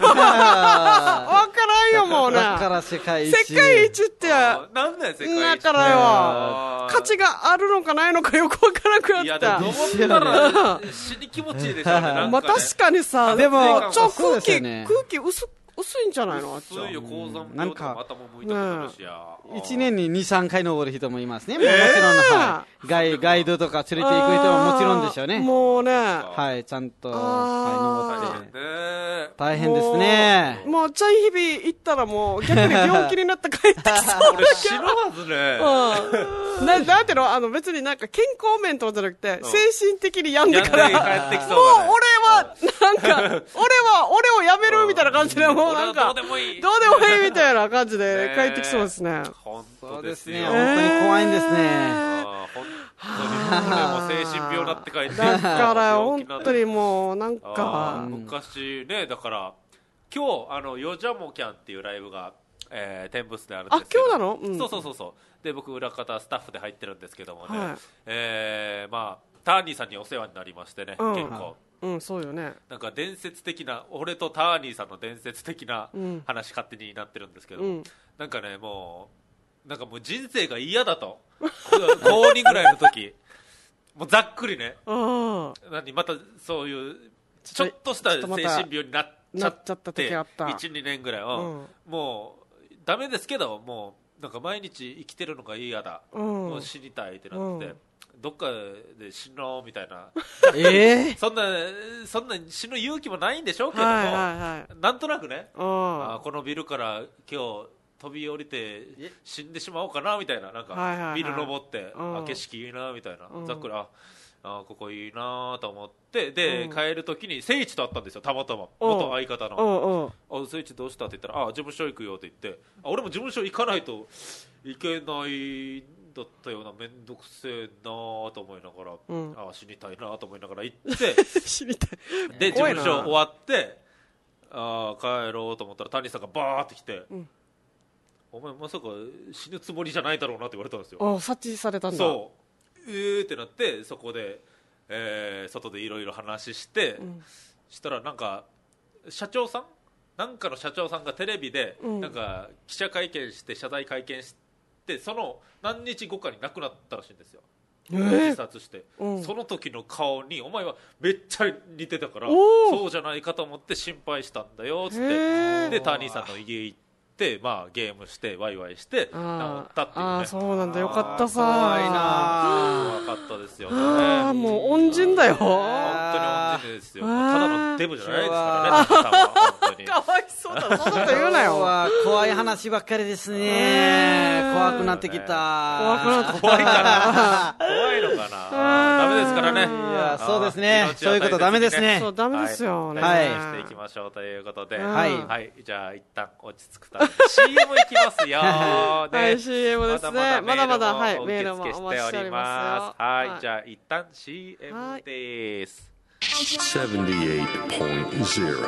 からんよもうね。 だから世界一。 世界一って何年世界一。 だからよ。価値があるのかないのかよくわからなくなった。いやでも思ったら死に気持ちいいでしょうね。ねまあ確かにさ、でもちょ空気、ね、空気薄薄いんじゃないのあっちは。 薄いよ高山病とか頭も向いたことあるしや。 一年ににさんかい登る人もいますね。もうもちろん、はい、ガイガイドとか連れて行く人ももちろんでしょうね。 もうね、 はいちゃんとはい登って大変ですね。 もうチャイヒビ行ったらもう逆に病気になった帰ってきそう。 俺死ぬはずね。 うん。ななんていうのあの別になんか健康面とかじゃなくて精神的に病んでからもう俺はなんか俺は俺をやめるみたいな感じでもうなんかどうでもいいどうでもいいみたいな感じで帰ってきそうですね。 本当ですね。本当に怖いんですね。 もう精神病だって書いてだから本当にもうなんか昔ねだから今日あのヨジャモキャンっていうライブが、えー、テンブスであるんですけど。 あ今日なの、うん、 そうそうそうそうで僕裏方スタッフで入ってるんですけどもね、はい、えー、まあターニーさんにお世話になりましてね、うん、結構うんそうよねなんか伝説的な俺とターニーさんの伝説的な話勝手になってるんですけど、うん、なんかねもうなんかもう人生が嫌だと高にぐらいの時もうざっくりね何またそういうちょっとした精神病になっちゃっていちにねんぐらいは、うん、もうダメですけどもうなんか毎日生きてるのが嫌だ、うん、もう死にたいってなって、うん、どっかで死のうみたいな、えー、そんなそんな死ぬ勇気もないんでしょうけども、はいはいはい、なんとなくねあこのビルから今日飛び降りて死んでしまおうかなみたいななんかビル登ってあ景色いいなみたいなざっくりああここいいなと思ってで帰る時に聖一と会ったんですよたまたま元相方のあ聖一どうしたって言ったらあ事務所行くよって言ってあ俺も事務所行かないといけないだったようなめんどくせえなと思いながら、うん、あ死にたいなと思いながら行って死にたいで事務所終わってあ帰ろうと思ったら谷さんがバーって来て、うんお前まさか死ぬつもりじゃないだろうなって言われたんですよ。 あ察知されたんだ。 そうえーってなってそこで、えー、外でいろいろ話して、うん、したらなんか社長さんなんかの社長さんがテレビで、うん、なんか記者会見して謝罪会見してその何日後かに亡くなったらしいんですよ。えー、自殺して、うん、その時の顔にお前はめっちゃ似てたからそうじゃないかと思って心配したんだよっつって、えー、でターニーさんの家行ってでまあ、ゲームしてワイワイして治ったっていうね。 ああそうなんだよかったさ怖いな怖かったですよね。 ああもう恩人だよ本当に恩人ですよ。ただのデブじゃないですからね本当にかわいそうだそんなこと言うなよ怖い話ばっかりですね怖くなってきた怖くなってきた怖いかな怖いのかなダメですからね。いやそうですねそういうことダメですねそうダメですよねはいしていきましょうということではい、 はい、じゃあ一旦落ち着くためシーエム いきますよはい シーエム ですねまだまだはいメールもお待ちしておりますはいじゃあ一旦 シーエム ですななじゅうはちてんゼロ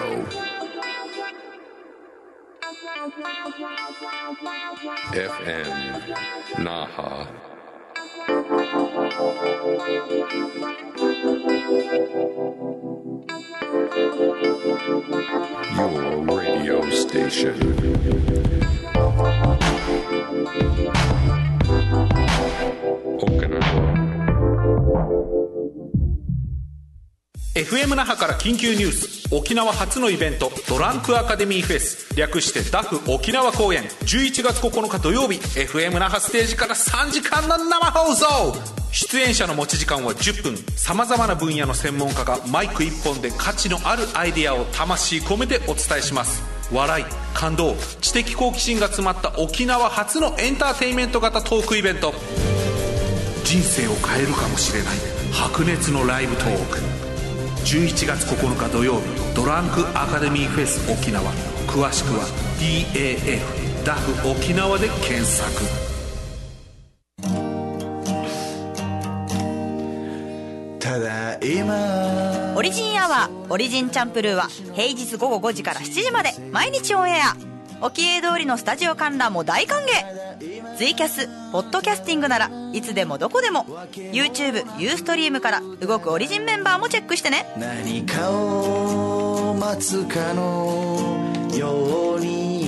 エフエム Naha Your radio station エフエム 那覇から緊急ニュース。沖縄初のイベントドランクアカデミーフェス、略してダフ沖縄公演、じゅういちがつここのか土曜日 エフエム 那覇ステージからさんじかんの生放送。出演者の持ち時間はじゅっぷん。さまざまな分野の専門家がマイクいっぽんで価値のあるアイデアを魂込めてお伝えします。笑い、感動、知的好奇心が詰まった沖縄初のエンターテインメント型トークイベント。人生を変えるかもしれない白熱のライブトーク。じゅういちがつここのか土曜日、ドランクアカデミーフェス沖縄。詳しくは ディーエーエフ ダフ沖縄で検索。 ただいまオリジンアワー、オリジンチャンプルーは平日午後ごじからしちじまで毎日オンエア。沖永通りのスタジオ観覧も大歓迎。ツイキャス、ポッドキャスティングならいつでもどこでも YouTube、ユーストリームから動くオリジンメンバーもチェックしてね。 何かを待つかのように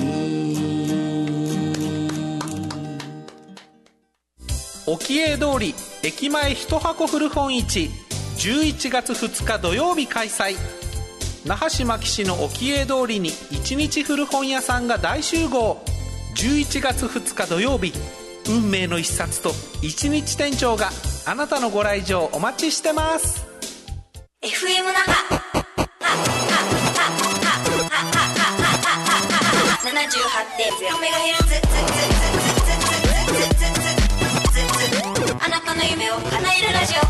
沖永通り駅前一箱古本市、じゅういちがつふつか土曜日開催。那覇市牧市の沖永通りに一日古本屋さんが大集合。じゅういちがつふつか土曜日、運命の一冊と一日店長があなたのご来場お待ちしてます。 エフエム 那覇 ななじゅうはちてんゼロメガヘルツ、あなたの夢を叶えるラジオ。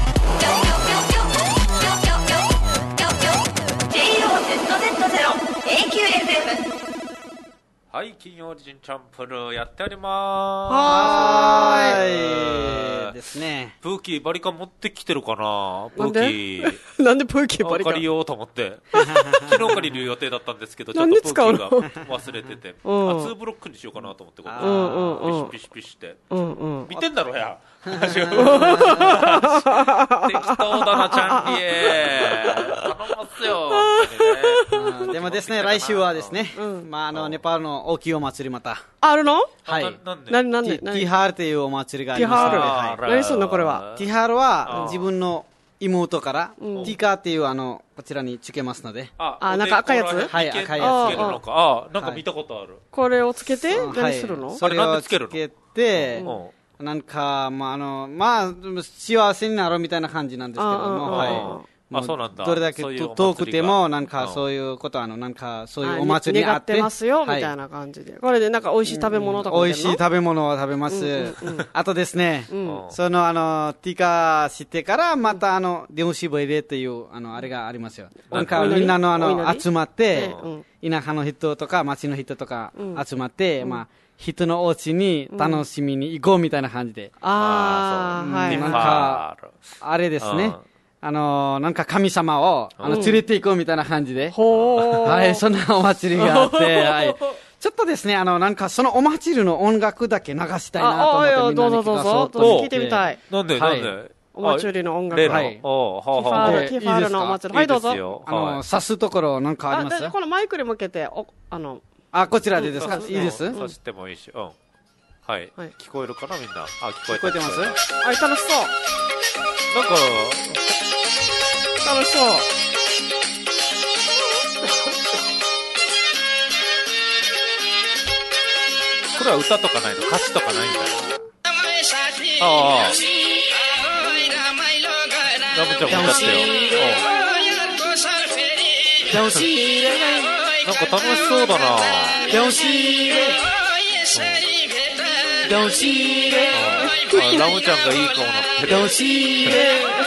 エーキューエフエム。 はい、金曜オリジンチャンプルーやっておりまーす。 はーいですね。 プーキーバリカン持ってきてるかな。プーキーなんでプーキーバリカン借りようと思って昨日借りる予定だったんですけど、ちょっとプーキーが忘れててうん、 あツーブロックにしようかなと思って、こうんうんうん、 ピシピシピシって、 うんうん、 見てんだろや適当だなチャンリエ頼ますよ、 ね、でもですね、来週はですね、うん、まああのネパールの大きいお祭りまたあるの？ はい。 なんで？ なんで？ ティハールというお祭りがありますので、 はい、何すんのこれは？ ティハールは自分の妹から、うん、ティカーっていうあのこちらにつけますので、 あ、あなんか赤いやつ？ はい、赤いやつ。 ああ、なんか見たことある。 これをつけて何するの？ それをつけて、なんかまああのまあ幸せになろうみたいな感じなんですけども、はい。 あ、そうなんだ。 どれだけ遠くてもなんかそういうこと、あのなんかそういうお祭りがあって、 願ってますよみたいな感じで、これでなんか美味しい食べ物とかも美味しい食べ物を食べます。あとですね、そのあのティカしてからまたあのデュンシボイレというあのあれがありますよ。なんかみんなのあの集まって田舎の人とか町の人とか集まってまあ人のお家に楽しみに行こうみたいな感じで、 ああはい、 なんかあれですね。あのー、なんか神様を、あの、連れて行こうみたいな感じで。ほー。はい、そんなお祭りがあって、はい。ちょっとですね、あの、なんかそのお祭りの音楽だけ流したいなと思って、みんなにどうぞどうぞ、どうぞ聞いてみたい。 なんで、なんでお祭りの音楽。 はい。ティファール、ティファールのお祭り。はい、どうぞ。 あの、刺すところなんかあります？ このマイクに向けて、お、あの。 あ、こちらでですか？いいです？ 刺してもいいし、うん。はい。聞こえるかなみんな。あ、聞こえてます？ あ、楽しそう。なんか、楽しそう。 これは歌とかないの？歌詞とかないんだよ。ああ。ラブちゃんも歌ってよ。なんか楽しそうだな。ラムちゃんがいい顔なってる。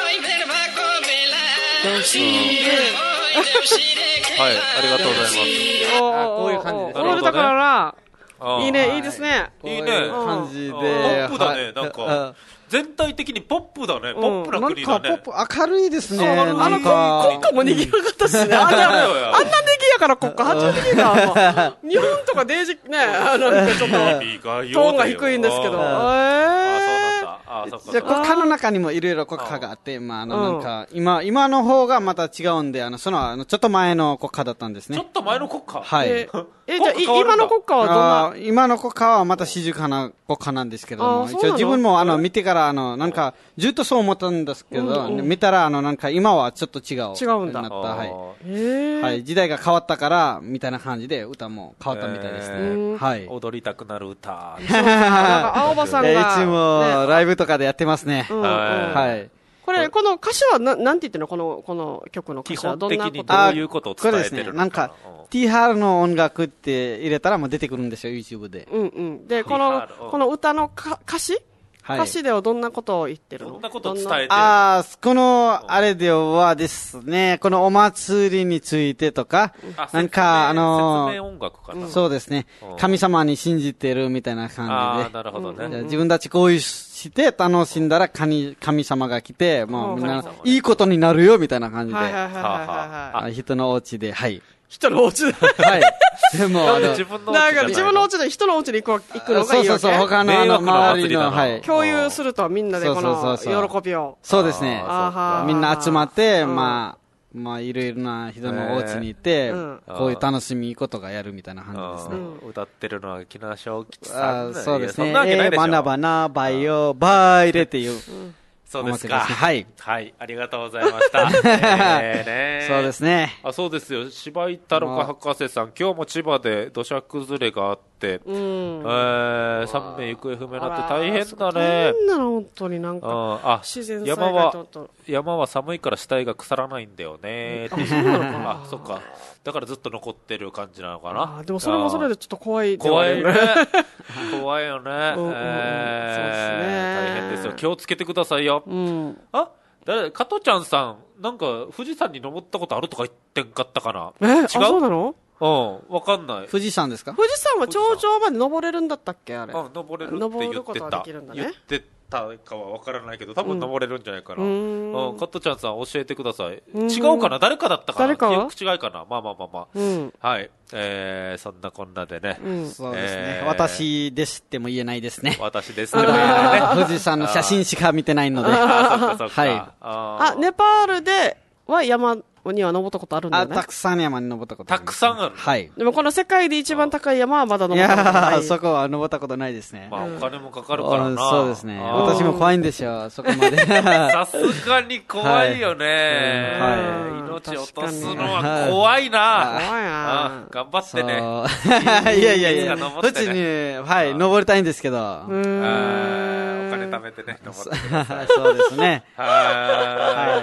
はい、ありがとうございます。 こういう感じです。 これだからな、いいね、いいですね。 いいね。 感じで。ポップだね、なんか。全体的にポップだね。ポップな国だね。 なんかポップ、明るいですね。 あの、国家も賑やかったしね。あんな賑やかな国家初めて聞いた。日本とかデージ、ね、なんかちょっと、トーンが低いんですけど。えじゃあ国家の中にもいろいろ国家があって、まああのなんか今今の方がまた違うんで、あのそのちょっと前の国家だったんですね。 ちょっと前の国家。 はい。 ええ、じゃあ、今の国歌はどんな今の国歌はまた静かな国歌なんですけども、一応自分もあの、見てから、あの、なんか、ずっとそう思ったんですけど、見たら、あの、なんか今はちょっと違う。 違うんだ。 なった。はい。はい。時代が変わったから、みたいな感じで歌も変わったみたいですね。はい。 踊りたくなる歌。 なんか、青葉さんが。 いつも、ライブとかでやってますね。はい。 これ、この歌詞はな、なんて言ってるのこの、この曲の歌詞はどんなこと基本的にどういうことを伝えてるのかな。これですね。 なんか、ティーハールの音楽って入れたらもう出てくるんですよ、YouTube で。 うんうん。で、この、この歌の歌詞歌詞ではどんなことを言ってるの？ どんなことを伝えてるの？ ああ、この、あれではですね、このお祭りについてとか、なんか、あの、 説明音楽かな。 そうですね。神様に信じてるみたいな感じで。 ああ、なるほどね。 自分たちこういうして楽しんだら神、神様が来て、もうみんな、いいことになるよみたいな感じで。人のお家で、はい。 人のお家で。 はい。でも、 自分のお家。なんか自分のお家で人のお家に行く行くのがいいわけ。 そうそうそう、他の周りの、はい。 共有するとみんなでこの喜びを。 そうですね。みんな集まって、まあ、まあ、いろいろな人のお家に行って、こういう楽しみことがやるみたいな感じですね。 歌ってるのは木梨小吉さん。 そうですね。え、バナバナ、バイオ、バイレっていう。 そうですか。 はい。 はい。ありがとうございました。 えー、ねそうですね。 あ、そうですよ。柴井太郎博士さん、今日も千葉で土砂崩れがあって、うん、えー、さんめい行方不明になって大変だね。 大変だな、本当になんか。 あ、自然災害山は、山は寒いから死体が腐らないんだよね。 あ、そうなのかな。 あ、そっか。だからずっと残ってる感じなのかな。 あ、でもそれもそれでちょっと怖い。 怖いね。怖いよね。うんうん、えー、そうですね。大変ですよ。気をつけてくださいよ。うん、あ、誰、加トちゃんさん、なんか富士山に登ったことあるとか言ってんかったかな。 えー、違う？あ、そうなの？ うん、わかんない。 富士山ですか？ 富士山は頂上まで登れるんだったっけあれ。 うん、登れるって言ってた。登ることはできるんだね。言ってたかはわからないけど、多分登れるんじゃないかな。うん、うん、加トちゃんさん教えてください。違うかな？誰かだったかな？誰かは？記憶違いかな？まあまあまあまあ。うん、はい。えー、そんなこんなでね。 うん、そうですね、えー。私ですっても言えないですね。 私ですっても言えないね。 富士山の写真しか見てないので。 あ、そっかそっか。 はい。 あ、ネパールでは山には登ったことあるんだよね。 あ、たくさん山に登ったことある。 たくさんある。 はい。 でもこの世界で一番高い山はまだ登ったことない。いやそこは登ったことないですね。 まあお金もかかるからな。 そうですね。私も怖いんですよ、そこまで。 さすがに怖いよね。はい。命を落とすのは怖いな。 怖いな。 頑張ってね。 いやいやいや、普通に、はい、登りたいんですけど。お金貯めてね、登ってください。 そうですね。 はい。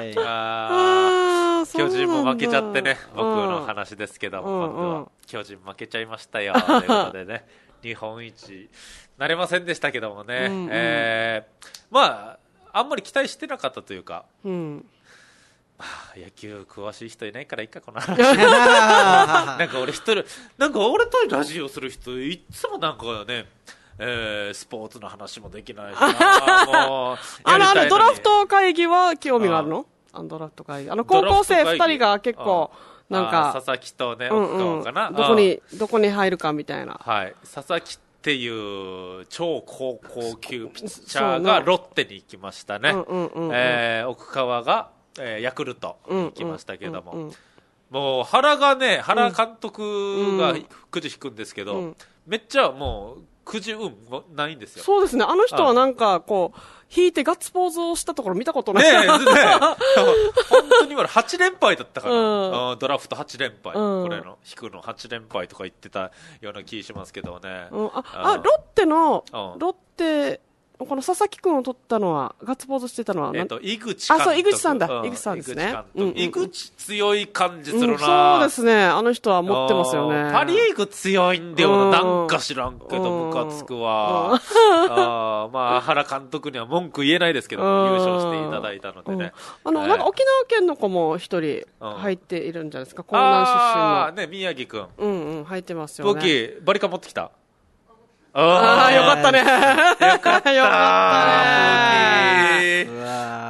巨人も負けちゃってね、僕の話ですけども、今度は巨人負けちゃいましたよ、ということでね、日本一なれませんでしたけどもね、うんうん、えー、まあ、あんまり期待してなかったというか、うん、まあ、野球詳しい人いないからいいか、この話。なんか俺一人、なんか俺とラジオする人、いつもなんかね、えー、スポーツの話もできないしな、もう、 あの、あの、ドラフト会議は興味があるの？あのドラフト会議。あの、高校生二人が結構、なんか、 佐々木とね、奥川かな、 うんうん。どこに、どこに入るかみたいな。 はい。佐々木っていう超高校級ピッチャーがロッテに行きましたね。えー、奥川が、えー、ヤクルトに行きましたけども。うんうんうんうん、もう、原がね、原監督がくじ引くんですけど、うん、めっちゃもう、くじ運ないんですよ。 そうですね。あの人はなんか、こう、引いてガッツポーズをしたところ見たことない。 ねえ、ねえ。本当に今はち連敗だったから、うん、ドラフトはち連敗、うん、これの、引くのはち連敗とか言ってたような気しますけどね。 うん、あ、あ、ロッテの、うん、ロッテ、この佐々木くんを取ったのは、ガッツポーズしてたのは、 えっと、井口監督。 あ、そう、井口さんだ。うん、井口さんですね。 井口強い感じするな、うん、 そうですね。あの人は持ってますよね。 パリーグ強いんだよな。なんか知らんけど、ムカつくわ。あまあ、原監督には文句言えないですけど、優勝していただいたのでね。 あの、なんか沖縄県の子も一人入っているんじゃないですか。江南出身の。 あね、宮城くん。 うんうん、入ってますよね。 ボキ、バリカン持ってきた？ ああ、よかったね。よかった。よかったね。 う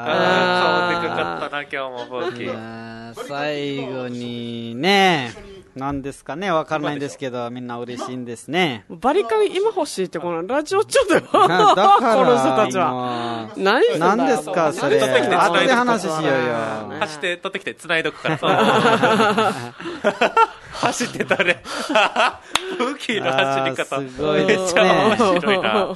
わ顔でかかったな、今日もボキ。 最後にね、 なんですかね、わからないんですけど、みんな嬉しいんですね。 バリカン今欲しいって、このラジオ中では。 だからこの人たちは。何何ですか、それ。後で話しようよ。 走って、取ってきて、繋いどくから。走ってたね。武器の走り方。 すごいめっちゃ面白いな。はい、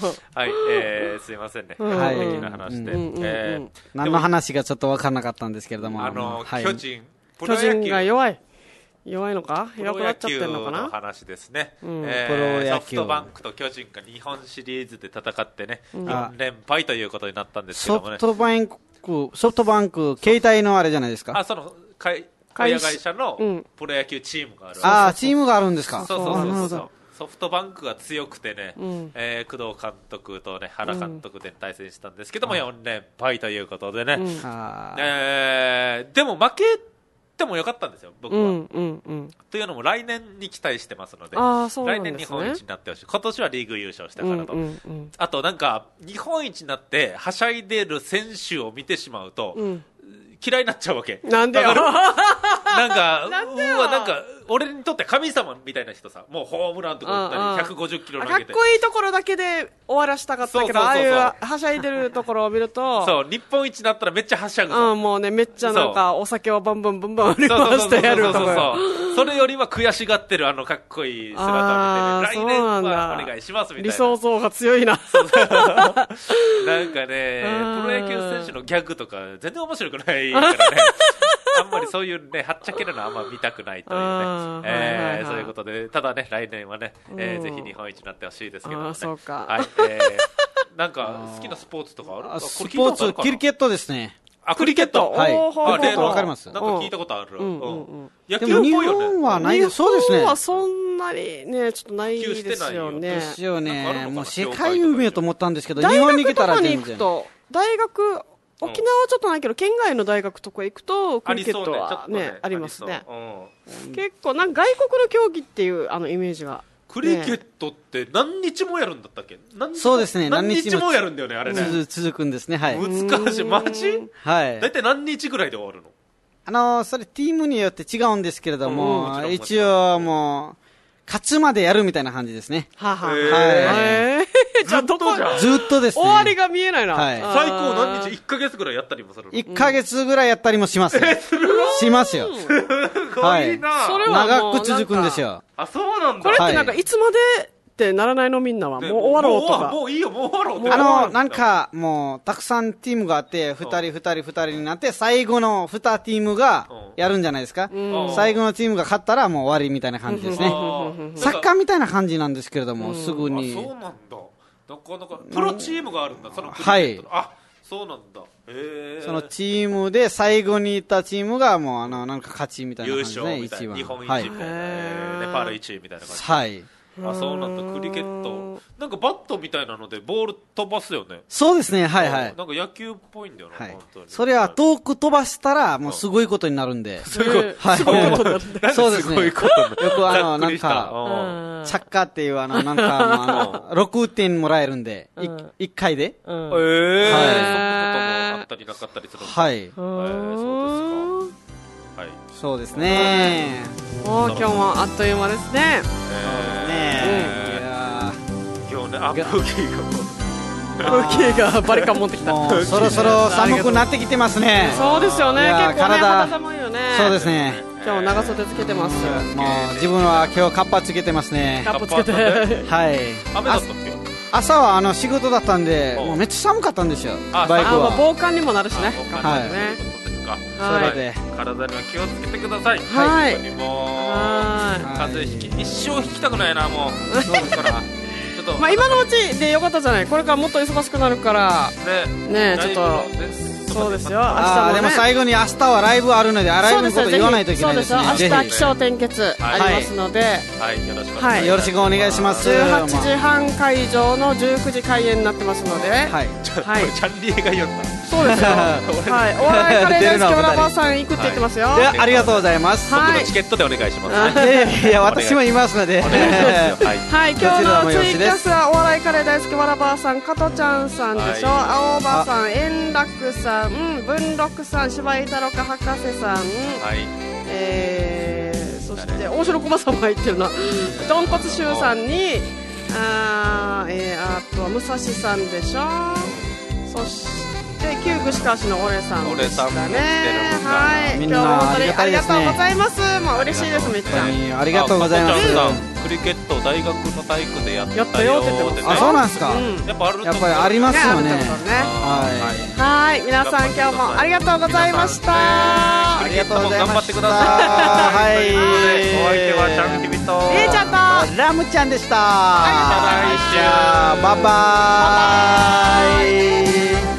えー、すいませんね。 はい。 武器の話で。えー、 何の話がちょっとわからなかったんですけれども。 あの、巨人。 巨人が弱い。弱いのか弱くなっちゃってるのかな。 プロ野球の話ですね。えー、ソフトバンクと巨人が日本シリーズで戦ってね、よん連敗ということになったんですけどもね。 ソフトバンク、ソフトバンク、携帯のあれじゃないですか。 あ、その、会、親会社のプロ野球チームがある。 ああ、チームがあるんですか。 そうそうそうそう。ソフトバンクが強くてね、えー、工藤監督とね、原監督で対戦したんですけども、よん連敗ということでね。えー、でも負けでもよかったんですよ、僕は、うんうんうん、というのも来年に期待してますので、 あ、そうなんですね、 来年日本一になってほしい。今年はリーグ優勝したからと、うんうんうん、あとなんか日本一になってはしゃいでる選手を見てしまうと、うん、嫌いになっちゃうわけ。 なんでよなんかなんでよ、うわ、なんか俺にとって神様みたいな人さ、もうホームランとか打ったりひゃくごじゅっキロ投げて、 かっこいいところだけで終わらしたかったけど、ああいうはしゃいでるところを見るとそう、日本一になったらめっちゃはしゃぐ、 うん、もうね、めっちゃなんかお酒をバンバンバンバン売り回してやるとか、 それよりは悔しがってるあのかっこいい姿を見て、ね、来年はお願いしますみたいな、 理想像が強いななんかね、プロ野球選手のギャグとか全然面白くないからねあんまりそういうね、はっちゃけるのはあんま見たくないというね、えー、そういうことで、ただね、来年はね、えー、ぜひ日本一になってほしいですけどもね。 あ、そうか。 はい、えー、なんか好きなスポーツとかある？ スポーツ、クリケットですね。 あ、クリケット。 はい。 あ、例のわかります。 なんか聞いたことある。 うんうんうん。 野球っぽいよね。 日本はない。そうですね。 日本はそんなにね、ちょっとないですよね。 ですよね。もう世界有名と思ったんですけど、日本に来たら全然。 大学沖縄はちょっとないけど、県外の大学とか行くとクリケットはね、ありますね。結構なんか外国の競技っていうあのイメージが。 クリケットって何日もやるんだったっけ？ そうですね。 何日もやるんだよね、あれね。 続くんですね。はい。 難しい。マジ？ はい。 だいたい何日ぐらいで終わるの？ あのそれチームによって違うんですけれども、一応もう勝つまでやるみたいな感じですね。 はは。はい。 じゃあどこじゃずっとですね。 終わりが見えないな。 はい。 最高何日？いっかげつぐらいやったりもするの？ いっかげつぐらいやったりもします。しますよ。 すごいな。 それは長く続くんですよ。 あ、そうなんだ。 これってなんかいつまでってならないのみんなは。もう終わろうとか。 もういいよ、もう終わろうって。 あの、なんかもうたくさんチームがあって、ふたりふたりふたりになって、最後のにチームがやるんじゃないですか。最後のチームが勝ったらもう終わりみたいな感じですね。サッカーみたいな感じなんですけれども、すぐに。 そうなんだ。なかなかプロチームがあるんだ、そのクリケット。 はい。 あ、そうなんだ。へー。 そのチームで最後にいたチームがもうあのなんか勝ちみたいな感じですね。 優勝みたいな。日本一みたいな。ネパールいちいみたいな感じ。 はい。 あ、そうなんだ。クリケットなんかバットみたいなのでボール飛ばすよね。 そうですね。はいはい。 なんか野球っぽいんだよな、 はい、 本当に。 それは遠く飛ばしたらもうすごいことになるんで。 すごい。 はい。 すごいことになるんで。 そうですね。 よくあのなんかチャッカーっていうあのなんかあのろくてんもらえるんでいっかいで。ええ。 はい。そんなこともあったりなかったりするんですか。 はい。 えー、そうですか。はい。 そうですね。 おー、今日もあっという間ですね。 えー。今日ね、あ、ブーキーがブーキーがバリカン持ってきた。 そろそろ寒くなってきてますね。 そうですよね。結構ね、肌寒いよね。 そうですね。 今日長袖つけてます。 もう自分は今日カッパつけてますね。 カッパつけて。 はい。 雨だったっけ？ 朝はあの仕事だったんで、もうめっちゃ寒かったんですよ。バイクは。 防寒にもなるしね。 はい。 それで体には気をつけてください。 はい。 もう風邪ひき、一生ひきたくないな、もう。そうですから。 まあ今のうちでよかったじゃない。これからもっと忙しくなるからね、ちょっとそうですよ。明日もね。 でも最後に明日はライブあるので、ライブのこと言わないといけないですね。 そうですよ。明日気象点結ありますので、 はい、よろしくお願いします。よろしくお願いします。 じゅうはちじはん会場のじゅうくじ開演になってますので、はい。 はい。チャンリエが言った。 そうですよ。はい。お笑いカレー大好きわらばさん行くって言ってますよ。 ありがとうございます。 僕のチケットでお願いします。 いや、私もいますので。 はい。今日のツイキャスはお笑いカレー大好きわらばさん、加トちゃんさんでしょ。青葉さん、円楽さん、文禄さん、柴井太郎か博士さん。はい。えー、 そして大城駒さんも入ってるな。豚骨臭さんに、あー、えー、あとは武蔵さんでしょ。そして旧串川市のオレさんでしたね。はい、今日も本当にありがとうございます。もう嬉しいです。めっちゃありがとうございます。 クリケット大学の体育でやったよって言ってます。 あ、そうなんですか。 やっぱある。 やっぱりありますよね。 はい、皆さん今日もありがとうございました。 ありがとうございました。 頑張ってください。 はい。 お相手はちゃんきびとりえちゃんとラムちゃんでした。 また来週。 バイバイ。